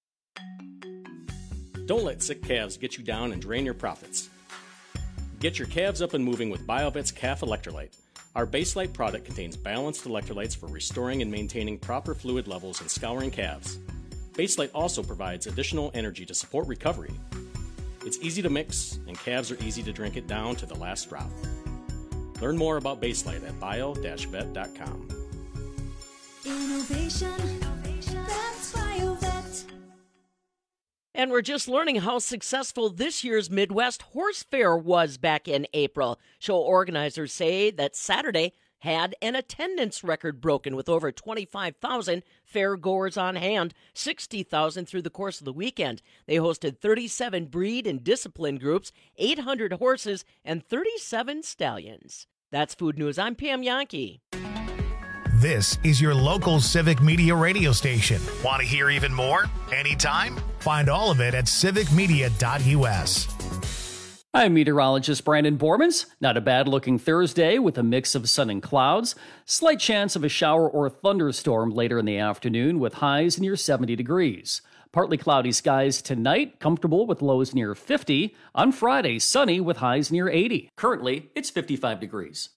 Don't let sick calves get you down and drain your profits. Get your calves up and moving with BioVet's Calf Electrolyte. Our Baselite product contains balanced electrolytes for restoring and maintaining proper fluid levels in scouring calves. Baselite also provides additional energy to support recovery. It's easy to mix, and calves are easy to drink it down to the last drop. Learn more about Baselite at bio dash vet dot com. Innovation, that's BioVet. And we're just learning how successful this year's Midwest Horse Fair was back in April. Show organizers say that Saturday had an attendance record broken with over twenty-five thousand fairgoers on hand, sixty thousand through the course of the weekend. They hosted thirty-seven breed and discipline groups, eight hundred horses, and thirty-seven stallions. That's Food News. I'm Pam Yankee. This is your local Civic Media radio station. Want to hear even more? Anytime? Find all of it at civic media dot u s. I'm meteorologist Brandon Bormans. Not a bad-looking Thursday with a mix of sun and clouds. Slight chance of a shower or thunderstorm later in the afternoon with highs near seventy degrees. Partly cloudy skies tonight, comfortable with lows near fifty. On Friday, sunny with highs near eighty. Currently, it's fifty-five degrees.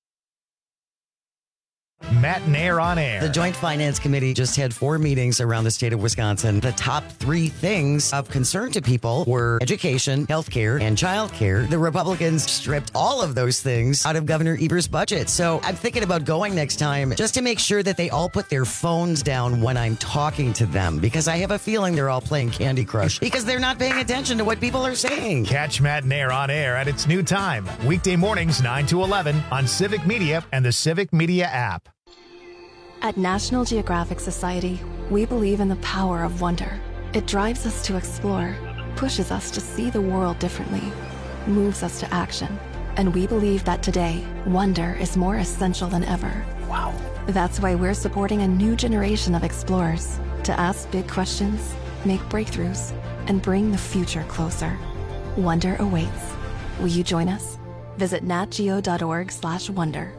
Matt Nair on air. The Joint Finance Committee just had four meetings around the state of Wisconsin. The top three things of concern to people were education, healthcare, and childcare. The Republicans stripped all of those things out of Governor Evers' budget. So I'm thinking about going next time just to make sure that they all put their phones down when I'm talking to them, because I have a feeling they're all playing Candy Crush because they're not paying attention to what people are saying. Catch Matt Nair on air at its new time, weekday mornings nine to eleven on Civic Media and the Civic Media app. At National Geographic Society, we believe in the power of wonder. It drives us to explore, pushes us to see the world differently, moves us to action. And we believe that today, wonder is more essential than ever. Wow. That's why we're supporting a new generation of explorers to ask big questions, make breakthroughs, and bring the future closer. Wonder awaits. Will you join us? Visit natgeo.org slash wonder.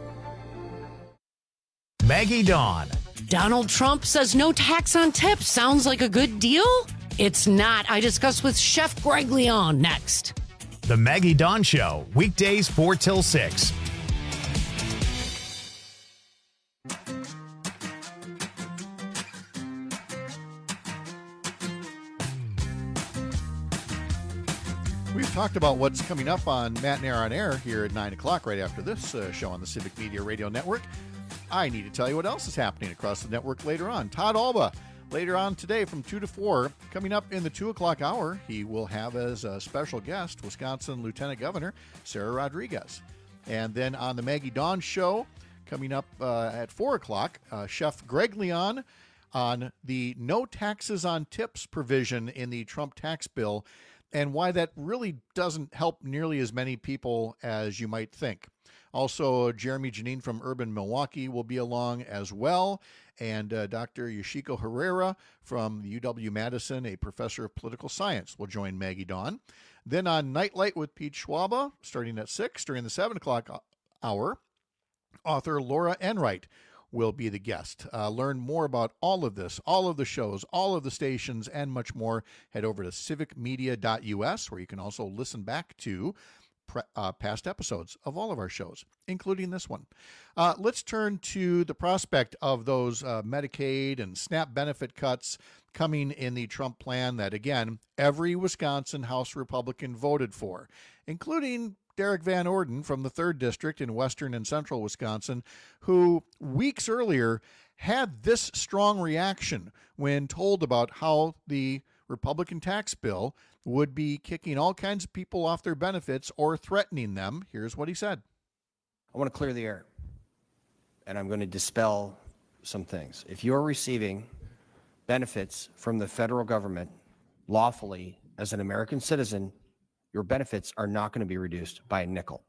Maggie Dawn. Donald Trump says no tax on tips. Sounds like a good deal? It's not. I discuss with Chef Greg Leon next. The Maggie Dawn Show, weekdays four till six. We've talked about what's coming up on Matt and Aaron on Air here at nine o'clock right after this uh, show on the Civic Media Radio Network. I need to tell you what else is happening across the network later on. Todd Alba, later on today from two to four. Coming up in the two o'clock hour, he will have as a special guest Wisconsin Lieutenant Governor Sarah Rodriguez. And then on the Maggie Dawn Show, coming up uh, at four o'clock, uh, Chef Greg Leon on the no taxes on tips provision in the Trump tax bill and why that really doesn't help nearly as many people as you might think. Also, Jeremy Janine from Urban Milwaukee will be along as well, and uh, Doctor Yoshiko Herrera from U W-Madison, a professor of political science, will join Maggie Dawn. Then on Nightlight with Pete Schwaba, starting at six, during the seven o'clock hour, author Laura Enright will be the guest. Uh, learn more about all of this, all of the shows, all of the stations, and much more. Head over to civic media dot u s, where you can also listen back to pre- uh, past episodes of all of our shows, including this one. Uh, let's turn to the prospect of those uh, Medicaid and SNAP benefit cuts coming in the Trump plan that, again, every Wisconsin House Republican voted for, including Derek Van Orden from the third District in western and central Wisconsin, who weeks earlier had this strong reaction when told about how the Republican tax bill would be kicking all kinds of people off their benefits or threatening them. Here's what he said. I want to clear the air, and I'm going to dispel some things. If you're receiving benefits from the federal government lawfully as an American citizen, your benefits are not going to be reduced by a nickel.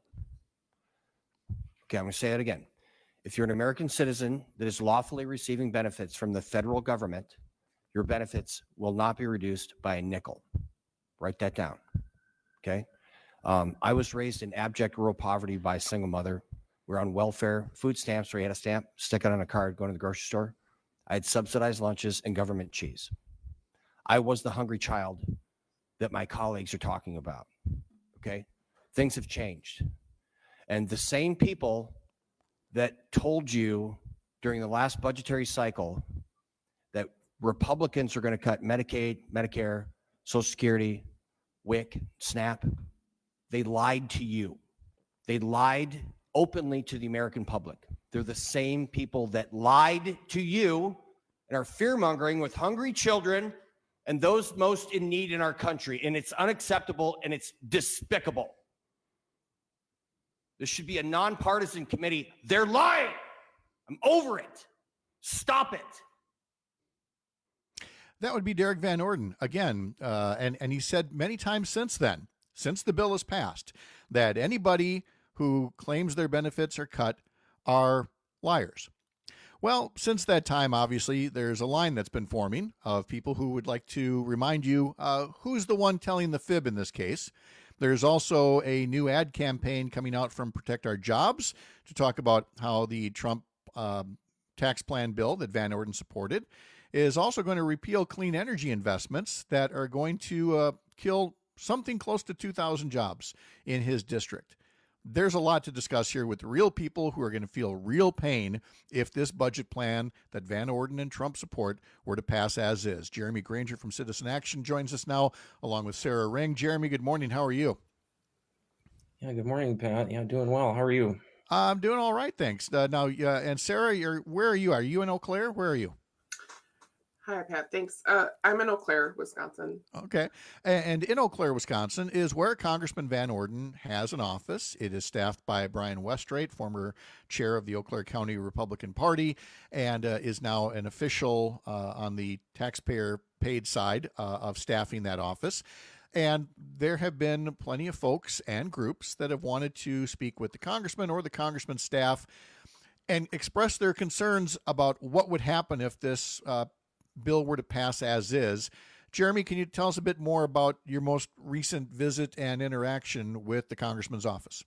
Okay, I'm going to say it again. If you're an American citizen that is lawfully receiving benefits from the federal government, your benefits will not be reduced by a nickel. Write that down, okay? Um, I was raised in abject rural poverty by a single mother. We were on welfare, food stamps, where you had a stamp, stick it on a card, go to the grocery store. I had subsidized lunches and government cheese. I was the hungry child that my colleagues are talking about, okay? Things have changed. And the same people that told you during the last budgetary cycle that Republicans are going to cut Medicaid, Medicare, Social Security, W I C, SNAP, they lied to you. They lied openly to the American public. They're the same people that lied to you and are fear-mongering with hungry children and those most in need in our country. And it's unacceptable and it's despicable. This should be a nonpartisan committee. They're lying. I'm over it. Stop it. That would be Derek Van Orden again. Uh, and, and he said many times since then, since the bill is passed, that anybody who claims their benefits are cut are liars. Well, since that time, obviously, there's a line that's been forming of people who would like to remind you uh, who's the one telling the fib in this case. There's also a new ad campaign coming out from Protect Our Jobs to talk about how the Trump uh, tax plan bill that Van Orden supported is also going to repeal clean energy investments that are going to uh, kill something close to two thousand jobs in his district. There's a lot to discuss here with real people who are going to feel real pain if this budget plan that Van Orden and Trump support were to pass as is. Jeremy Granger from Citizen Action joins us now, along with Sarah Ring. Jeremy, good morning. How are you? Yeah, good morning, Pat. Yeah, doing well. How are you? Uh, I'm doing all right, thanks. Uh, now, uh, and Sarah, you're, where are you? Are you in Eau Claire? Where are you? Hi, Pat. Thanks. Uh, I'm in Eau Claire, Wisconsin. Okay. And in Eau Claire, Wisconsin is where Congressman Van Orden has an office. It is staffed by Brian Westrate, former chair of the Eau Claire County Republican Party, and uh, is now an official uh, on the taxpayer paid side uh, of staffing that office. And there have been plenty of folks and groups that have wanted to speak with the congressman or the congressman's staff and express their concerns about what would happen if this uh, bill were to pass as is. Jeremy, can you tell us a bit more about your most recent visit and interaction with the congressman's office?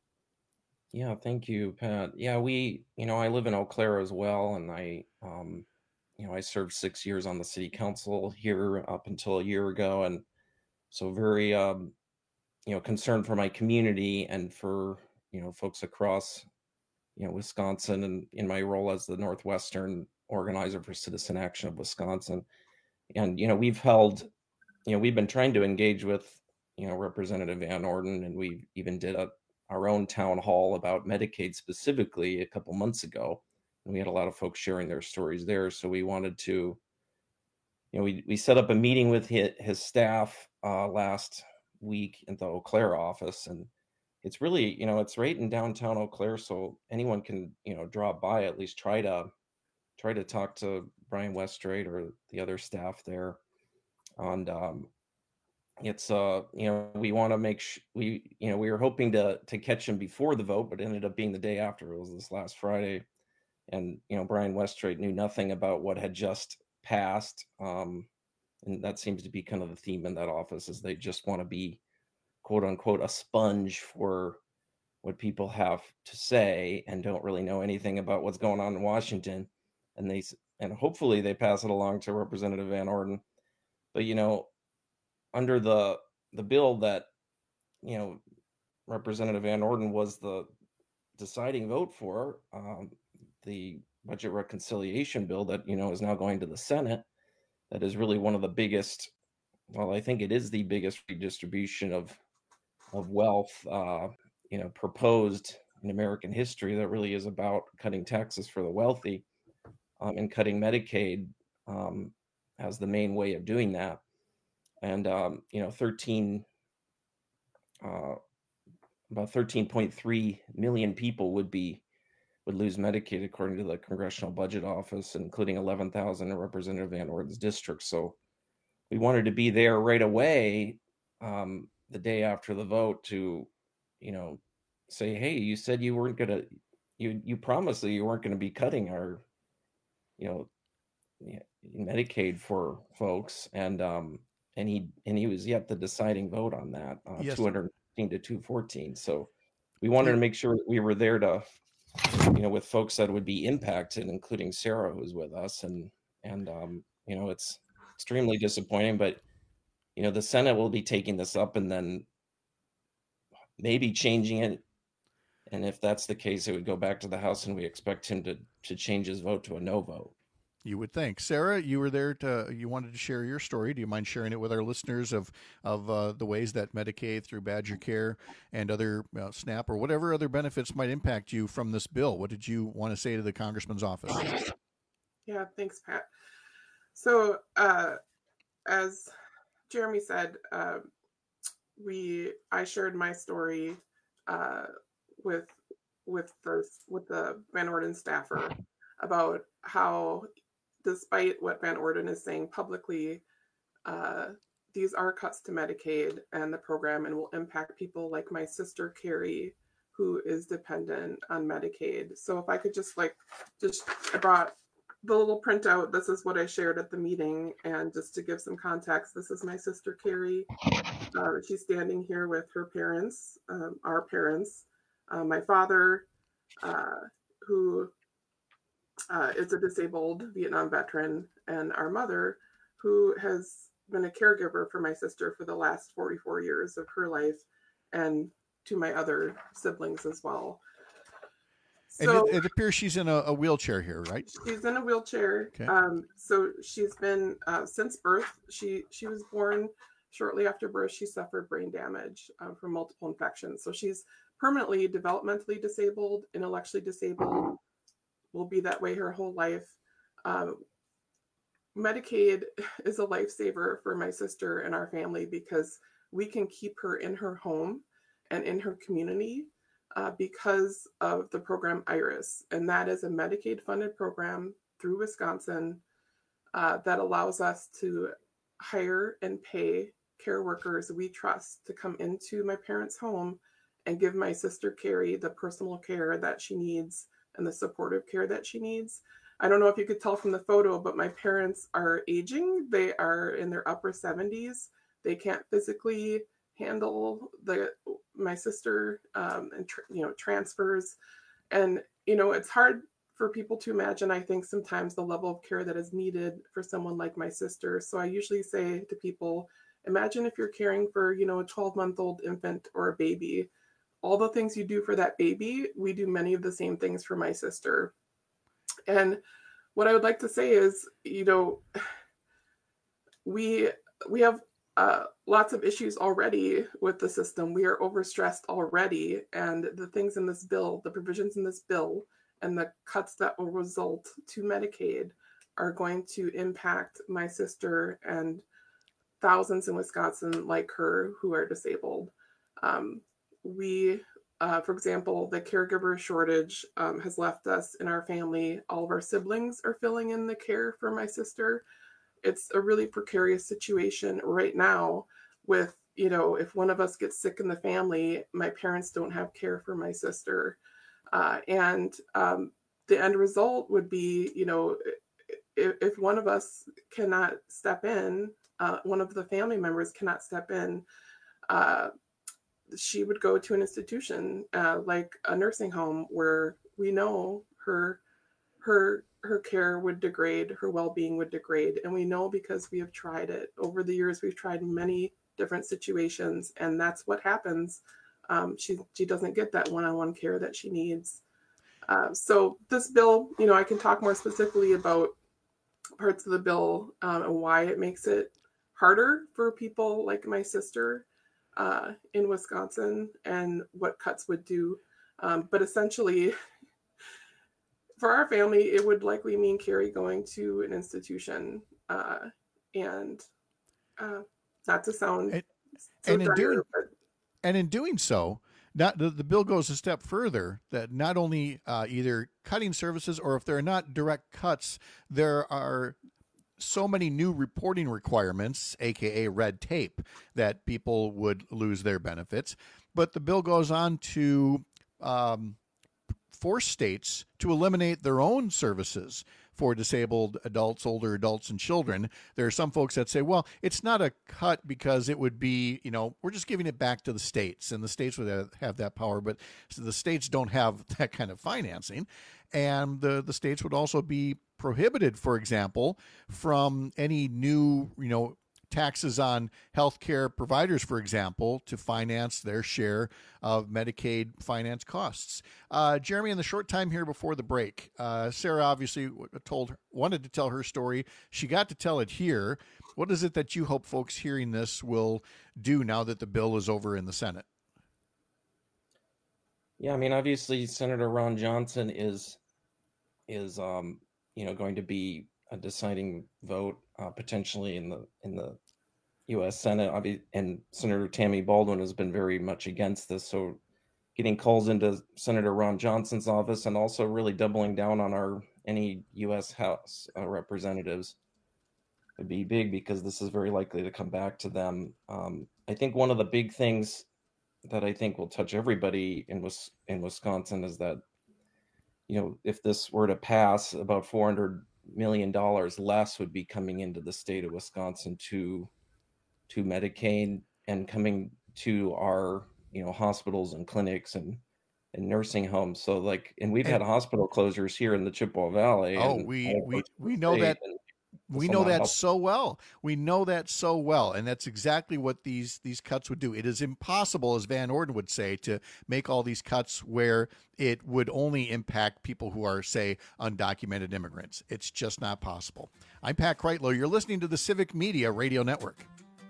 Yeah, thank you, Pat. Yeah, we, you know, I live in Eau Claire as well, and I, um, you know, I served six years on the city council here up until a year ago, and so very, um, you know, concerned for my community and for, you know, folks across, you know, Wisconsin, and in my role as the Northwestern organizer for Citizen Action of Wisconsin. And, you know, we've held, you know, we've been trying to engage with, you know, Representative Van Orden, and we even did a our own town hall about Medicaid specifically a couple months ago. And we had a lot of folks sharing their stories there. So we wanted to, you know, we, we set up a meeting with his, his staff uh, last week in the Eau Claire office. And it's really, you know, it's right in downtown Eau Claire. So anyone can, you know, drop by, at least try to, try to talk to Brian Westrate or the other staff there. And, um, it's uh you know we want to make sh- we you know we were hoping to to catch him before the vote, but it ended up being the day after. It was this last Friday, and you know Brian Westrate knew nothing about what had just passed, um and that seems to be kind of the theme in that office, is they just want to be quote unquote a sponge for what people have to say and don't really know anything about what's going on in Washington, and they and hopefully they pass it along to Representative Van Orden. But you know under the the bill that, you know, Representative Van Orden was the deciding vote for, um, the budget reconciliation bill that, you know, is now going to the Senate, that is really one of the biggest, well, I think it is the biggest redistribution of of wealth, uh, you know, proposed in American history, that really is about cutting taxes for the wealthy, um, and cutting Medicaid um, as the main way of doing that. And, um, you know, thirteen, uh, about thirteen point three million people would be, would lose Medicaid according to the Congressional Budget Office, including eleven thousand in Representative Van Orden's district. So we wanted to be there right away, um, the day after the vote, to, you know, say, hey, you said you weren't going to, you, you promised that you weren't going to be cutting our, you know, Medicaid for folks. And, um, And he and he was yet the deciding vote on that, uh, Yes. two hundred fifteen to two fourteen. So we wanted to make sure that we were there to, you know, with folks that would be impacted, including Sarah, who's with us. And, and um, you know, it's extremely disappointing, but, you know, the Senate will be taking this up and then maybe changing it. And if that's the case, it would go back to the House, and we expect him to, to change his vote to a no vote. You would think. Sarah, you were there to, you wanted to share your story. Do you mind sharing it with our listeners of, of uh, the ways that Medicaid through Badger Care and other uh, SNAP or whatever other benefits might impact you from this bill? What did you want to say to the congressman's office? Yeah, thanks, Pat. So, uh, as Jeremy said, uh, we I shared my story uh, with with the with the Van Orden staffer about how, despite what Van Orden is saying publicly, uh, these are cuts to Medicaid and the program, and will impact people like my sister Carrie, who is dependent on Medicaid. So if I could just like, just I brought the little printout. This is what I shared at the meeting, and just to give some context, this is my sister Carrie. Uh, she's standing here with her parents, um, our parents, uh, my father, uh, who Uh, is a disabled Vietnam veteran, and our mother, who has been a caregiver for my sister for the last forty-four years of her life, and to my other siblings as well. And So it, it appears she's in a, a wheelchair here, right? she's in a wheelchair. Okay. Um, so she's been uh, since birth. She she was born shortly after birth. She suffered brain damage uh, from multiple infections. So she's permanently developmentally disabled, intellectually disabled. Will be that way her whole life. Um, Medicaid is a lifesaver for my sister and our family, because we can keep her in her home and in her community uh, because of the program IRIS. And that is a Medicaid funded program through Wisconsin uh, that allows us to hire and pay care workers we trust to come into my parents' home and give my sister Carrie the personal care that she needs and the supportive care that she needs. I don't know if you could tell from the photo, but my parents are aging. They are in their upper seventies. They can't physically handle the my sister um, and tr- you know transfers, and you know it's hard for people to imagine, I think, sometimes the level of care that is needed for someone like my sister. So I usually say to people, imagine if you're caring for you know a twelve-month-old infant or a baby. All the things you do for that baby, we do many of the same things for my sister. And what I would like to say is, you know, we we have uh, lots of issues already with the system. We are overstressed already, and the things in this bill, the provisions in this bill, and the cuts that will result to Medicaid are going to impact my sister and thousands in Wisconsin like her who are disabled. Um, we Uh, for example, the caregiver shortage um, has left us in our family. All of our siblings are filling in the care for my sister. It's a really precarious situation right now with, you know, if one of us gets sick in the family, my parents don't have care for my sister. Uh, and um, the end result would be, you know, if, if one of us cannot step in, uh, one of the family members cannot step in, uh, she would go to an institution uh, like a nursing home where we know her her her care would degrade, her well-being would degrade. And we know because we have tried it. Over the years, we've tried many different situations, and that's what happens. Um, she she doesn't get that one-on-one care that she needs. Uh, so this bill, you know, I can talk more specifically about parts of the bill um, and why it makes it harder for people like my sister Uh, in Wisconsin and what cuts would do. Um, but essentially, for our family, it would likely mean Carrie going to an institution. Uh, and uh, not to sound and, so and in dire, doing, but and in doing so, not the, the bill goes a step further that not only uh, either cutting services or if there are not direct cuts, there are so many new reporting requirements, aka red tape, that people would lose their benefits. But the bill goes on to um, force states to eliminate their own services for disabled adults, older adults, and children. There are some folks that say, well, it's not a cut because it would be, you know, we're just giving it back to the states, and the states would have that power, but the states don't have that kind of financing. And the, the states would also be prohibited, for example, from any new, you know, taxes on healthcare providers, for example, to finance their share of Medicaid finance costs. Uh, Jeremy, in the short time here before the break, uh, Sarah obviously told wanted to tell her story. She got to tell it here. What is it that you hope folks hearing this will do now that the bill is over in the Senate? Yeah, I mean, obviously, Senator Ron Johnson is is um, you know going to be a deciding vote uh, potentially in the in the U S Senate. And Senator Tammy Baldwin has been very much against this. So getting calls into Senator Ron Johnson's office and also really doubling down on our any U S House uh, representatives would be big, because this is very likely to come back to them. Um, I think one of the big things that I think will touch everybody in Wis- in Wisconsin is that, you know, if this were to pass, about four hundred million dollars less would be coming into the state of Wisconsin to to Medicaid and coming to our, you know, hospitals and clinics and, and nursing homes. So like, and we've had hospital closures here in the Chippewa Valley. Oh, and we, we, we know that. We know that so well. We know that so well. And that's exactly what these these cuts would do. It is impossible, as Van Orden would say, to make all these cuts where it would only impact people who are, say, undocumented immigrants. It's just not possible. I'm Pat Kreitlow. You're listening to the Civic Media Radio Network.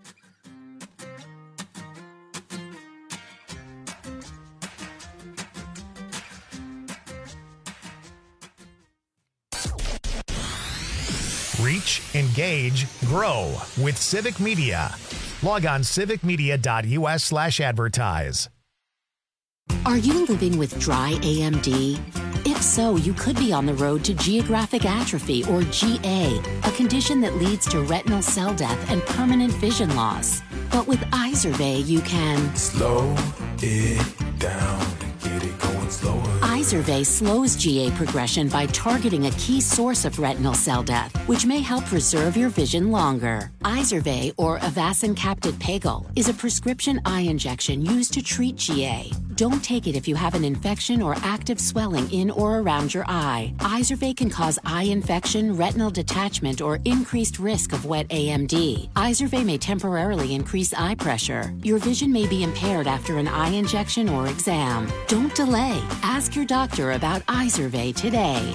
Reach, engage, grow with Civic Media. Log on civicmedia.us slash advertise. Are you living with dry A M D? If so, you could be on the road to geographic atrophy, or G A, a condition that leads to retinal cell death and permanent vision loss. But with Izervay, you can slow it down and get it going slower. Izervay slows G A progression by targeting a key source of retinal cell death, which may help preserve your vision longer. Izervay, or Avastin Captid Pagel, is a prescription eye injection used to treat G A. Don't take it if you have an infection or active swelling in or around your eye. Izervay can cause eye infection, retinal detachment, or increased risk of wet A M D. Izervay may temporarily increase eye pressure. Your vision may be impaired after an eye injection or exam. Don't delay. Ask your doctor about Izervay today.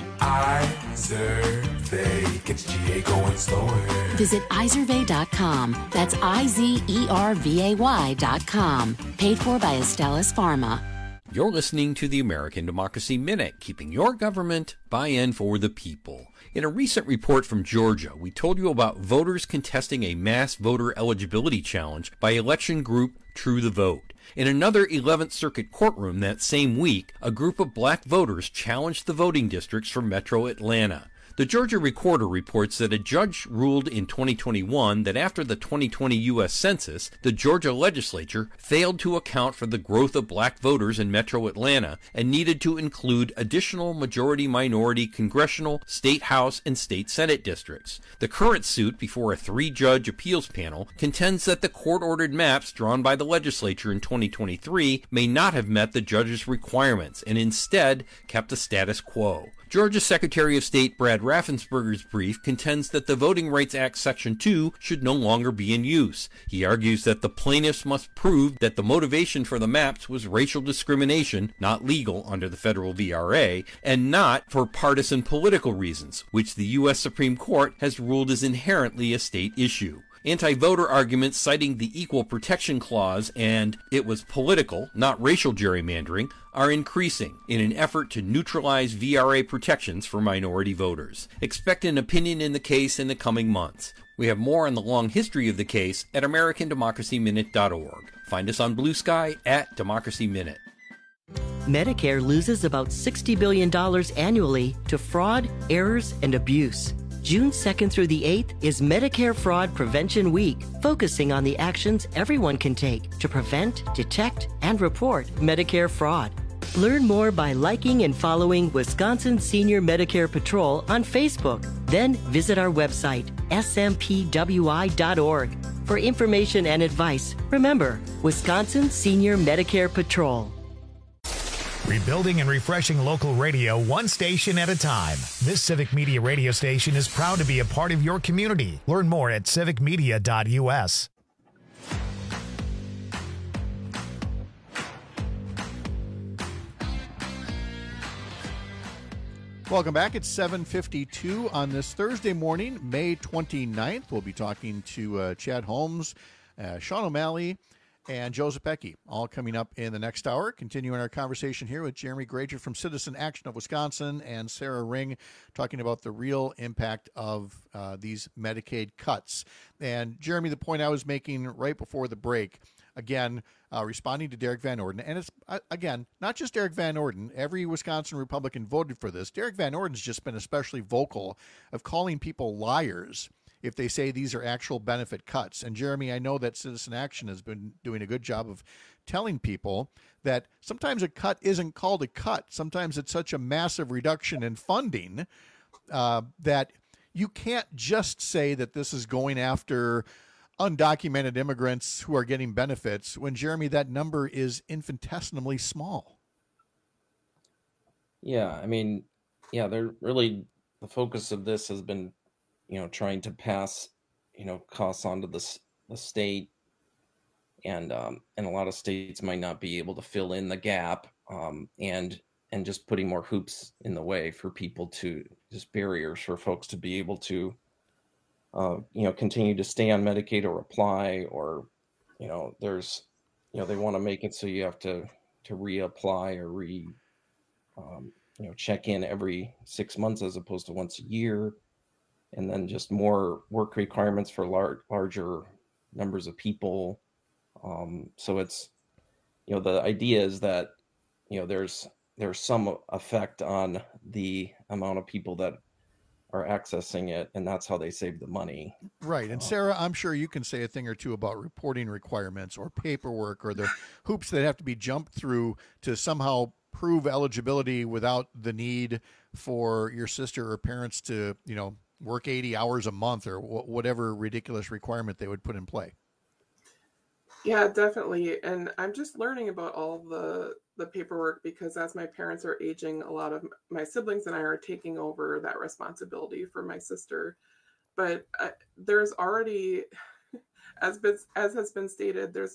Izervay gets G A going slower. Visit Izervay dot com. That's I Z E R V A Y dot com. Paid for by Astellas Pharma. You're listening to the American Democracy Minute, keeping your government by and for the people. In a recent report from Georgia, we told you about voters contesting a mass voter eligibility challenge by election group True the Vote. In another eleventh Circuit courtroom that same week, a group of black voters challenged the voting districts for Metro Atlanta. The Georgia Recorder reports that a judge ruled in twenty twenty-one that after the twenty twenty U S Census, the Georgia legislature failed to account for the growth of black voters in Metro Atlanta and needed to include additional majority-minority congressional, state house, and state senate districts. The current suit before a three-judge appeals panel contends that the court-ordered maps drawn by the legislature in twenty twenty-three may not have met the judge's requirements and instead kept the status quo. Georgia Secretary of State Brad Raffensperger's brief contends that the Voting Rights Act Section two should no longer be in use. He argues that the plaintiffs must prove that the motivation for the maps was racial discrimination, not legal under the federal V R A, and not for partisan political reasons, which the U S Supreme Court has ruled is inherently a state issue. Anti-voter arguments citing the Equal Protection Clause and it was political, not racial gerrymandering, are increasing in an effort to neutralize V R A protections for minority voters. Expect an opinion in the case in the coming months. We have more on the long history of the case at American Democracy Minute dot org. Find us on Blue Sky at Democracy Minute. Medicare loses about sixty billion dollars annually to fraud, errors, and abuse. June second through the eighth is Medicare Fraud Prevention Week, focusing on the actions everyone can take to prevent, detect, and report Medicare fraud. Learn more by liking and following Wisconsin Senior Medicare Patrol on Facebook. Then visit our website, S M P W I dot org. For information and advice, remember, Wisconsin Senior Medicare Patrol. Rebuilding and refreshing local radio one station at a time. This Civic Media radio station is proud to be a part of your community. Learn more at civic media dot U S. Welcome back. It's seven fifty-two on this Thursday morning, May twenty-ninth. We'll be talking to uh, Chad Holmes, uh, Sean O'Malley, and Joe Zepecki, all coming up in the next hour. Continuing our conversation here with Jeremy Granger from Citizen Action of Wisconsin and Sarah Ring, talking about the real impact of uh, these Medicaid cuts. And Jeremy, the point I was making right before the break, again, uh, responding to Derek Van Orden, and it's, uh, again, not just Derek Van Orden. Every Wisconsin Republican voted for this. Derek Van Orden's just been especially vocal of calling people liars if they say these are actual benefit cuts. And Jeremy, I know that Citizen Action has been doing a good job of telling people that sometimes a cut isn't called a cut. Sometimes it's such a massive reduction in funding uh, that you can't just say that this is going after undocumented immigrants who are getting benefits when, Jeremy, that number is infinitesimally small. Yeah, I mean, yeah, they're really, the focus of this has been, you know, trying to pass, you know, costs onto the, the state, and um, and a lot of states might not be able to fill in the gap, um, and and just putting more hoops in the way for people to, just barriers for folks to be able to, uh, you know, continue to stay on Medicaid or apply, or, you know, there's, you know, they want to make it so you have to to reapply or re, um, you know, check in every six months as opposed to once a year. And then just more work requirements for lar- larger numbers of people. Um, so it's, you know, the idea is that, you know, there's there's some effect on the amount of people that are accessing it, and that's how they save the money. Right. And Sarah, I'm sure you can say a thing or two about reporting requirements or paperwork or the hoops that have to be jumped through to somehow prove eligibility without the need for your sister or parents to, you know, work eighty hours a month or wh- whatever ridiculous requirement they would put in play. Yeah, definitely. And I'm just learning about all the the paperwork because as my parents are aging, a lot of my siblings and I are taking over that responsibility for my sister. But uh, there's already, as been, as has been stated, there's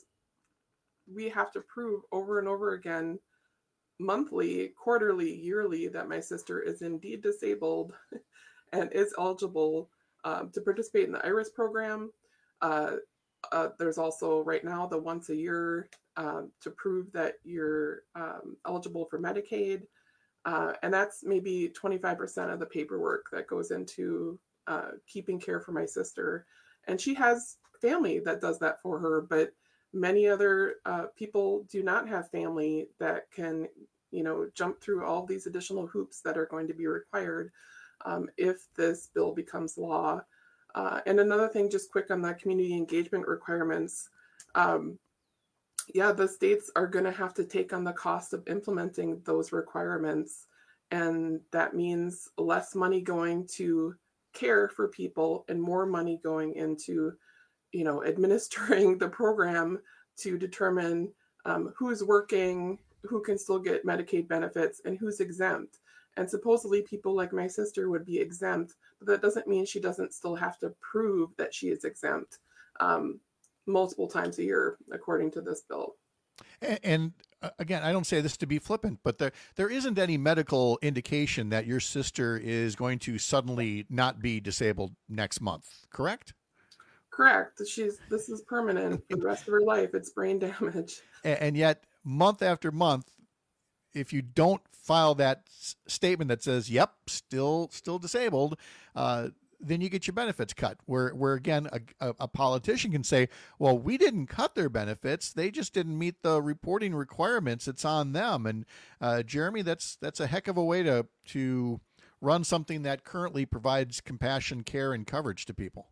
we have to prove over and over again, monthly, quarterly, yearly, that my sister is indeed disabled and is eligible um, to participate in the IRIS program. Uh, Uh, there's also right now the once a year um, to prove that you're um, eligible for Medicaid. Uh, and that's maybe twenty-five percent of the paperwork that goes into uh, keeping care for my sister. And she has family that does that for her, but many other uh, people do not have family that can, you know, jump through all these additional hoops that are going to be required um, if this bill becomes law. Uh, and another thing, just quick on the community engagement requirements. Um, yeah, the states are going to have to take on the cost of implementing those requirements. And that means less money going to care for people and more money going into, you know, administering the program to determine um, who's working, who can still get Medicaid benefits, and who's exempt. And supposedly people like my sister would be exempt, but that doesn't mean she doesn't still have to prove that she is exempt um, multiple times a year, according to this bill. And, and uh, again, I don't say this to be flippant, but there there isn't any medical indication that your sister is going to suddenly not be disabled next month, correct? Correct. She's this is permanent for the rest of her life. It's brain damage. And, and yet, month after month, if you don't file that s- statement that says, "Yep, still still disabled," uh, then you get your benefits cut. Where where again, a, a, a politician can say, "Well, we didn't cut their benefits; they just didn't meet the reporting requirements. It's on them." And uh, Jeremy, that's that's a heck of a way to to run something that currently provides compassion, care, and coverage to people.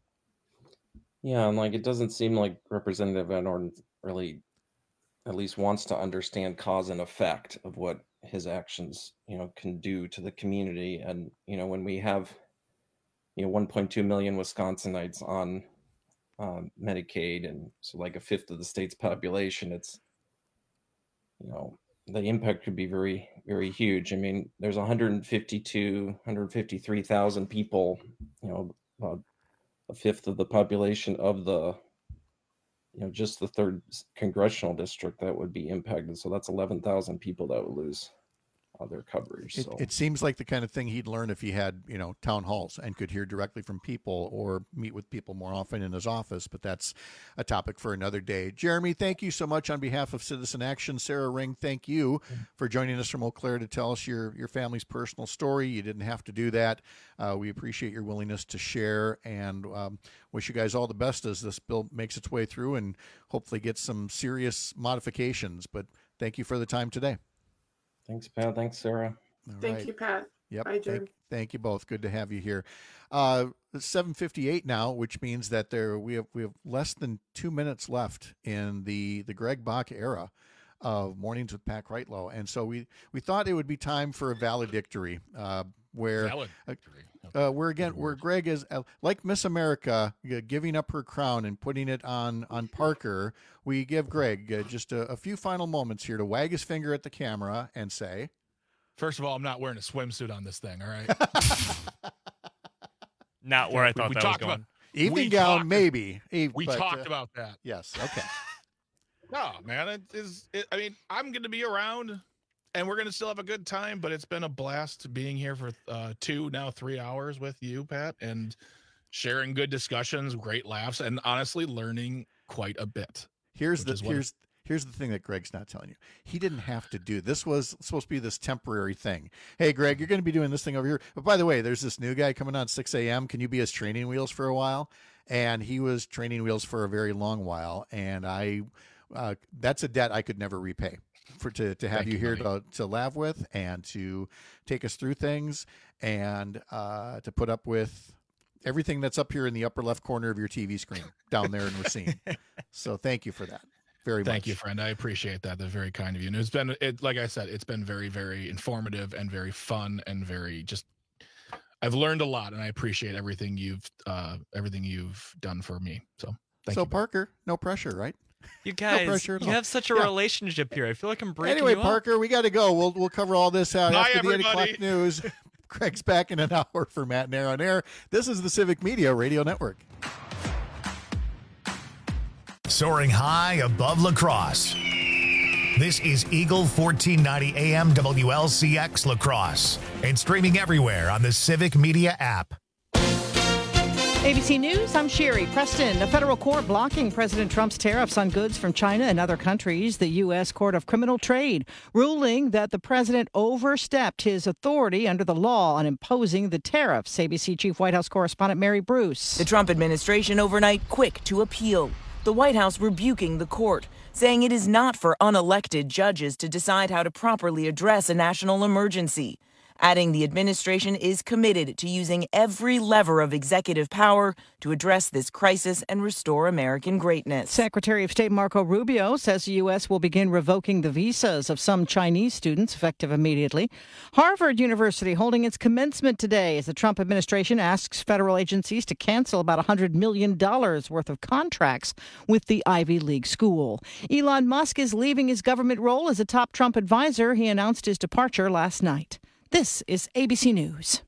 Yeah, and like it doesn't seem like Representative Van Orden really at least wants to understand cause and effect of what his actions, you know, can do to the community. And, you know, when we have, you know, one point two million Wisconsinites on um, Medicaid, and so like a fifth of the state's population, it's, you know, the impact could be very, very huge. I mean, there's one hundred fifty-two, one hundred fifty-three thousand people, you know, about a fifth of the population of the, you know, just the third congressional district that would be impacted. So that's eleven thousand people that would lose uh, their coverage. It, So it seems like the kind of thing he'd learn if he had, you know, town halls and could hear directly from people or meet with people more often in his office. But that's a topic for another day. Jeremy, thank you so much on behalf of Citizen Action. Sarah Ring, thank you for joining us from Eau Claire to tell us your, your family's personal story. You didn't have to do that. Uh, we appreciate your willingness to share and um, wish you guys all the best as this bill makes its way through and hopefully gets some serious modifications. But thank you for the time today. thanks, Pat. Thanks, Sarah. All Thank right. you, Pat. Yep. Bye, Jim. Thank, thank you both. Good to have you here. Uh, it's seven fifty-eight now, which means that there we have we have less than two minutes left in the the Greg Bach era of Mornings with Pat Kreitlow, and so we we thought it would be time for a valedictory, uh, where Valedictory. uh, where again where Greg is uh, like Miss America uh, giving up her crown and putting it on on Parker. We give Greg uh, just a, a few final moments here to wag his finger at the camera and say, First of all, I'm not wearing a swimsuit on this thing. All right. Not where I We- thought we that was talked going. about- evening we gown, talked- maybe. Eve- We but, talked uh, about that. Yes. Okay. No, man, it is. It, I mean, I'm going to be around, and we're going to still have a good time. But it's been a blast being here for uh, two, now three hours with you, Pat, and sharing good discussions, great laughs, and honestly learning quite a bit. Here's which the is what- here's here's the thing that Greg's not telling you. He didn't have to do this. Was supposed to be this temporary thing. Hey, Greg, you're going to be doing this thing over here. But by the way, there's this new guy coming on six a.m. Can you be his training wheels for a while? And he was training wheels for a very long while. And I uh, that's a debt I could never repay. For to, to have Thank you you, here to, to laugh with and to take us through things and uh, to put up with everything that's up here in the upper left corner of your T V screen down there in Racine. So thank you for that. Very much. Thank you, friend. I appreciate that. That's very kind of you. And it's been, it, like I said, it's been very, very informative and very fun and very just. I've learned a lot, and I appreciate everything you've, uh, everything you've done for me. So, thank so you. Parker, no pressure, right? You guys, no pressure at you all. have such a Yeah. relationship here. I feel like I'm breaking Anyway, you up. Parker, we got to go. We'll we'll cover all this out Bye, after the eight o'clock everybody. news. Craig's back in an hour for Matt and Air on Air. This is the Civic Media Radio Network. Soaring high above La Crosse. This is Eagle fourteen ninety A M W L C X La Crosse and streaming everywhere on the Civic Media app. A B C News, I'm Sherry Preston. A federal court blocking President Trump's tariffs on goods from China and other countries. The U S Court of Criminal Trade ruling that the president overstepped his authority under the law on imposing the tariffs. A B C Chief White House Correspondent Mary Bruce. The Trump administration overnight quick to appeal. The White House rebuking the court, saying it is not for unelected judges to decide how to properly address a national emergency. Adding the administration is committed to using every lever of executive power to address this crisis and restore American greatness. Secretary of State Marco Rubio says the U S will begin revoking the visas of some Chinese students, effective immediately. Harvard University holding its commencement today as the Trump administration asks federal agencies to cancel about one hundred million dollars worth of contracts with the Ivy League school. Elon Musk is leaving his government role as a top Trump advisor. He announced his departure last night. This is A B C News.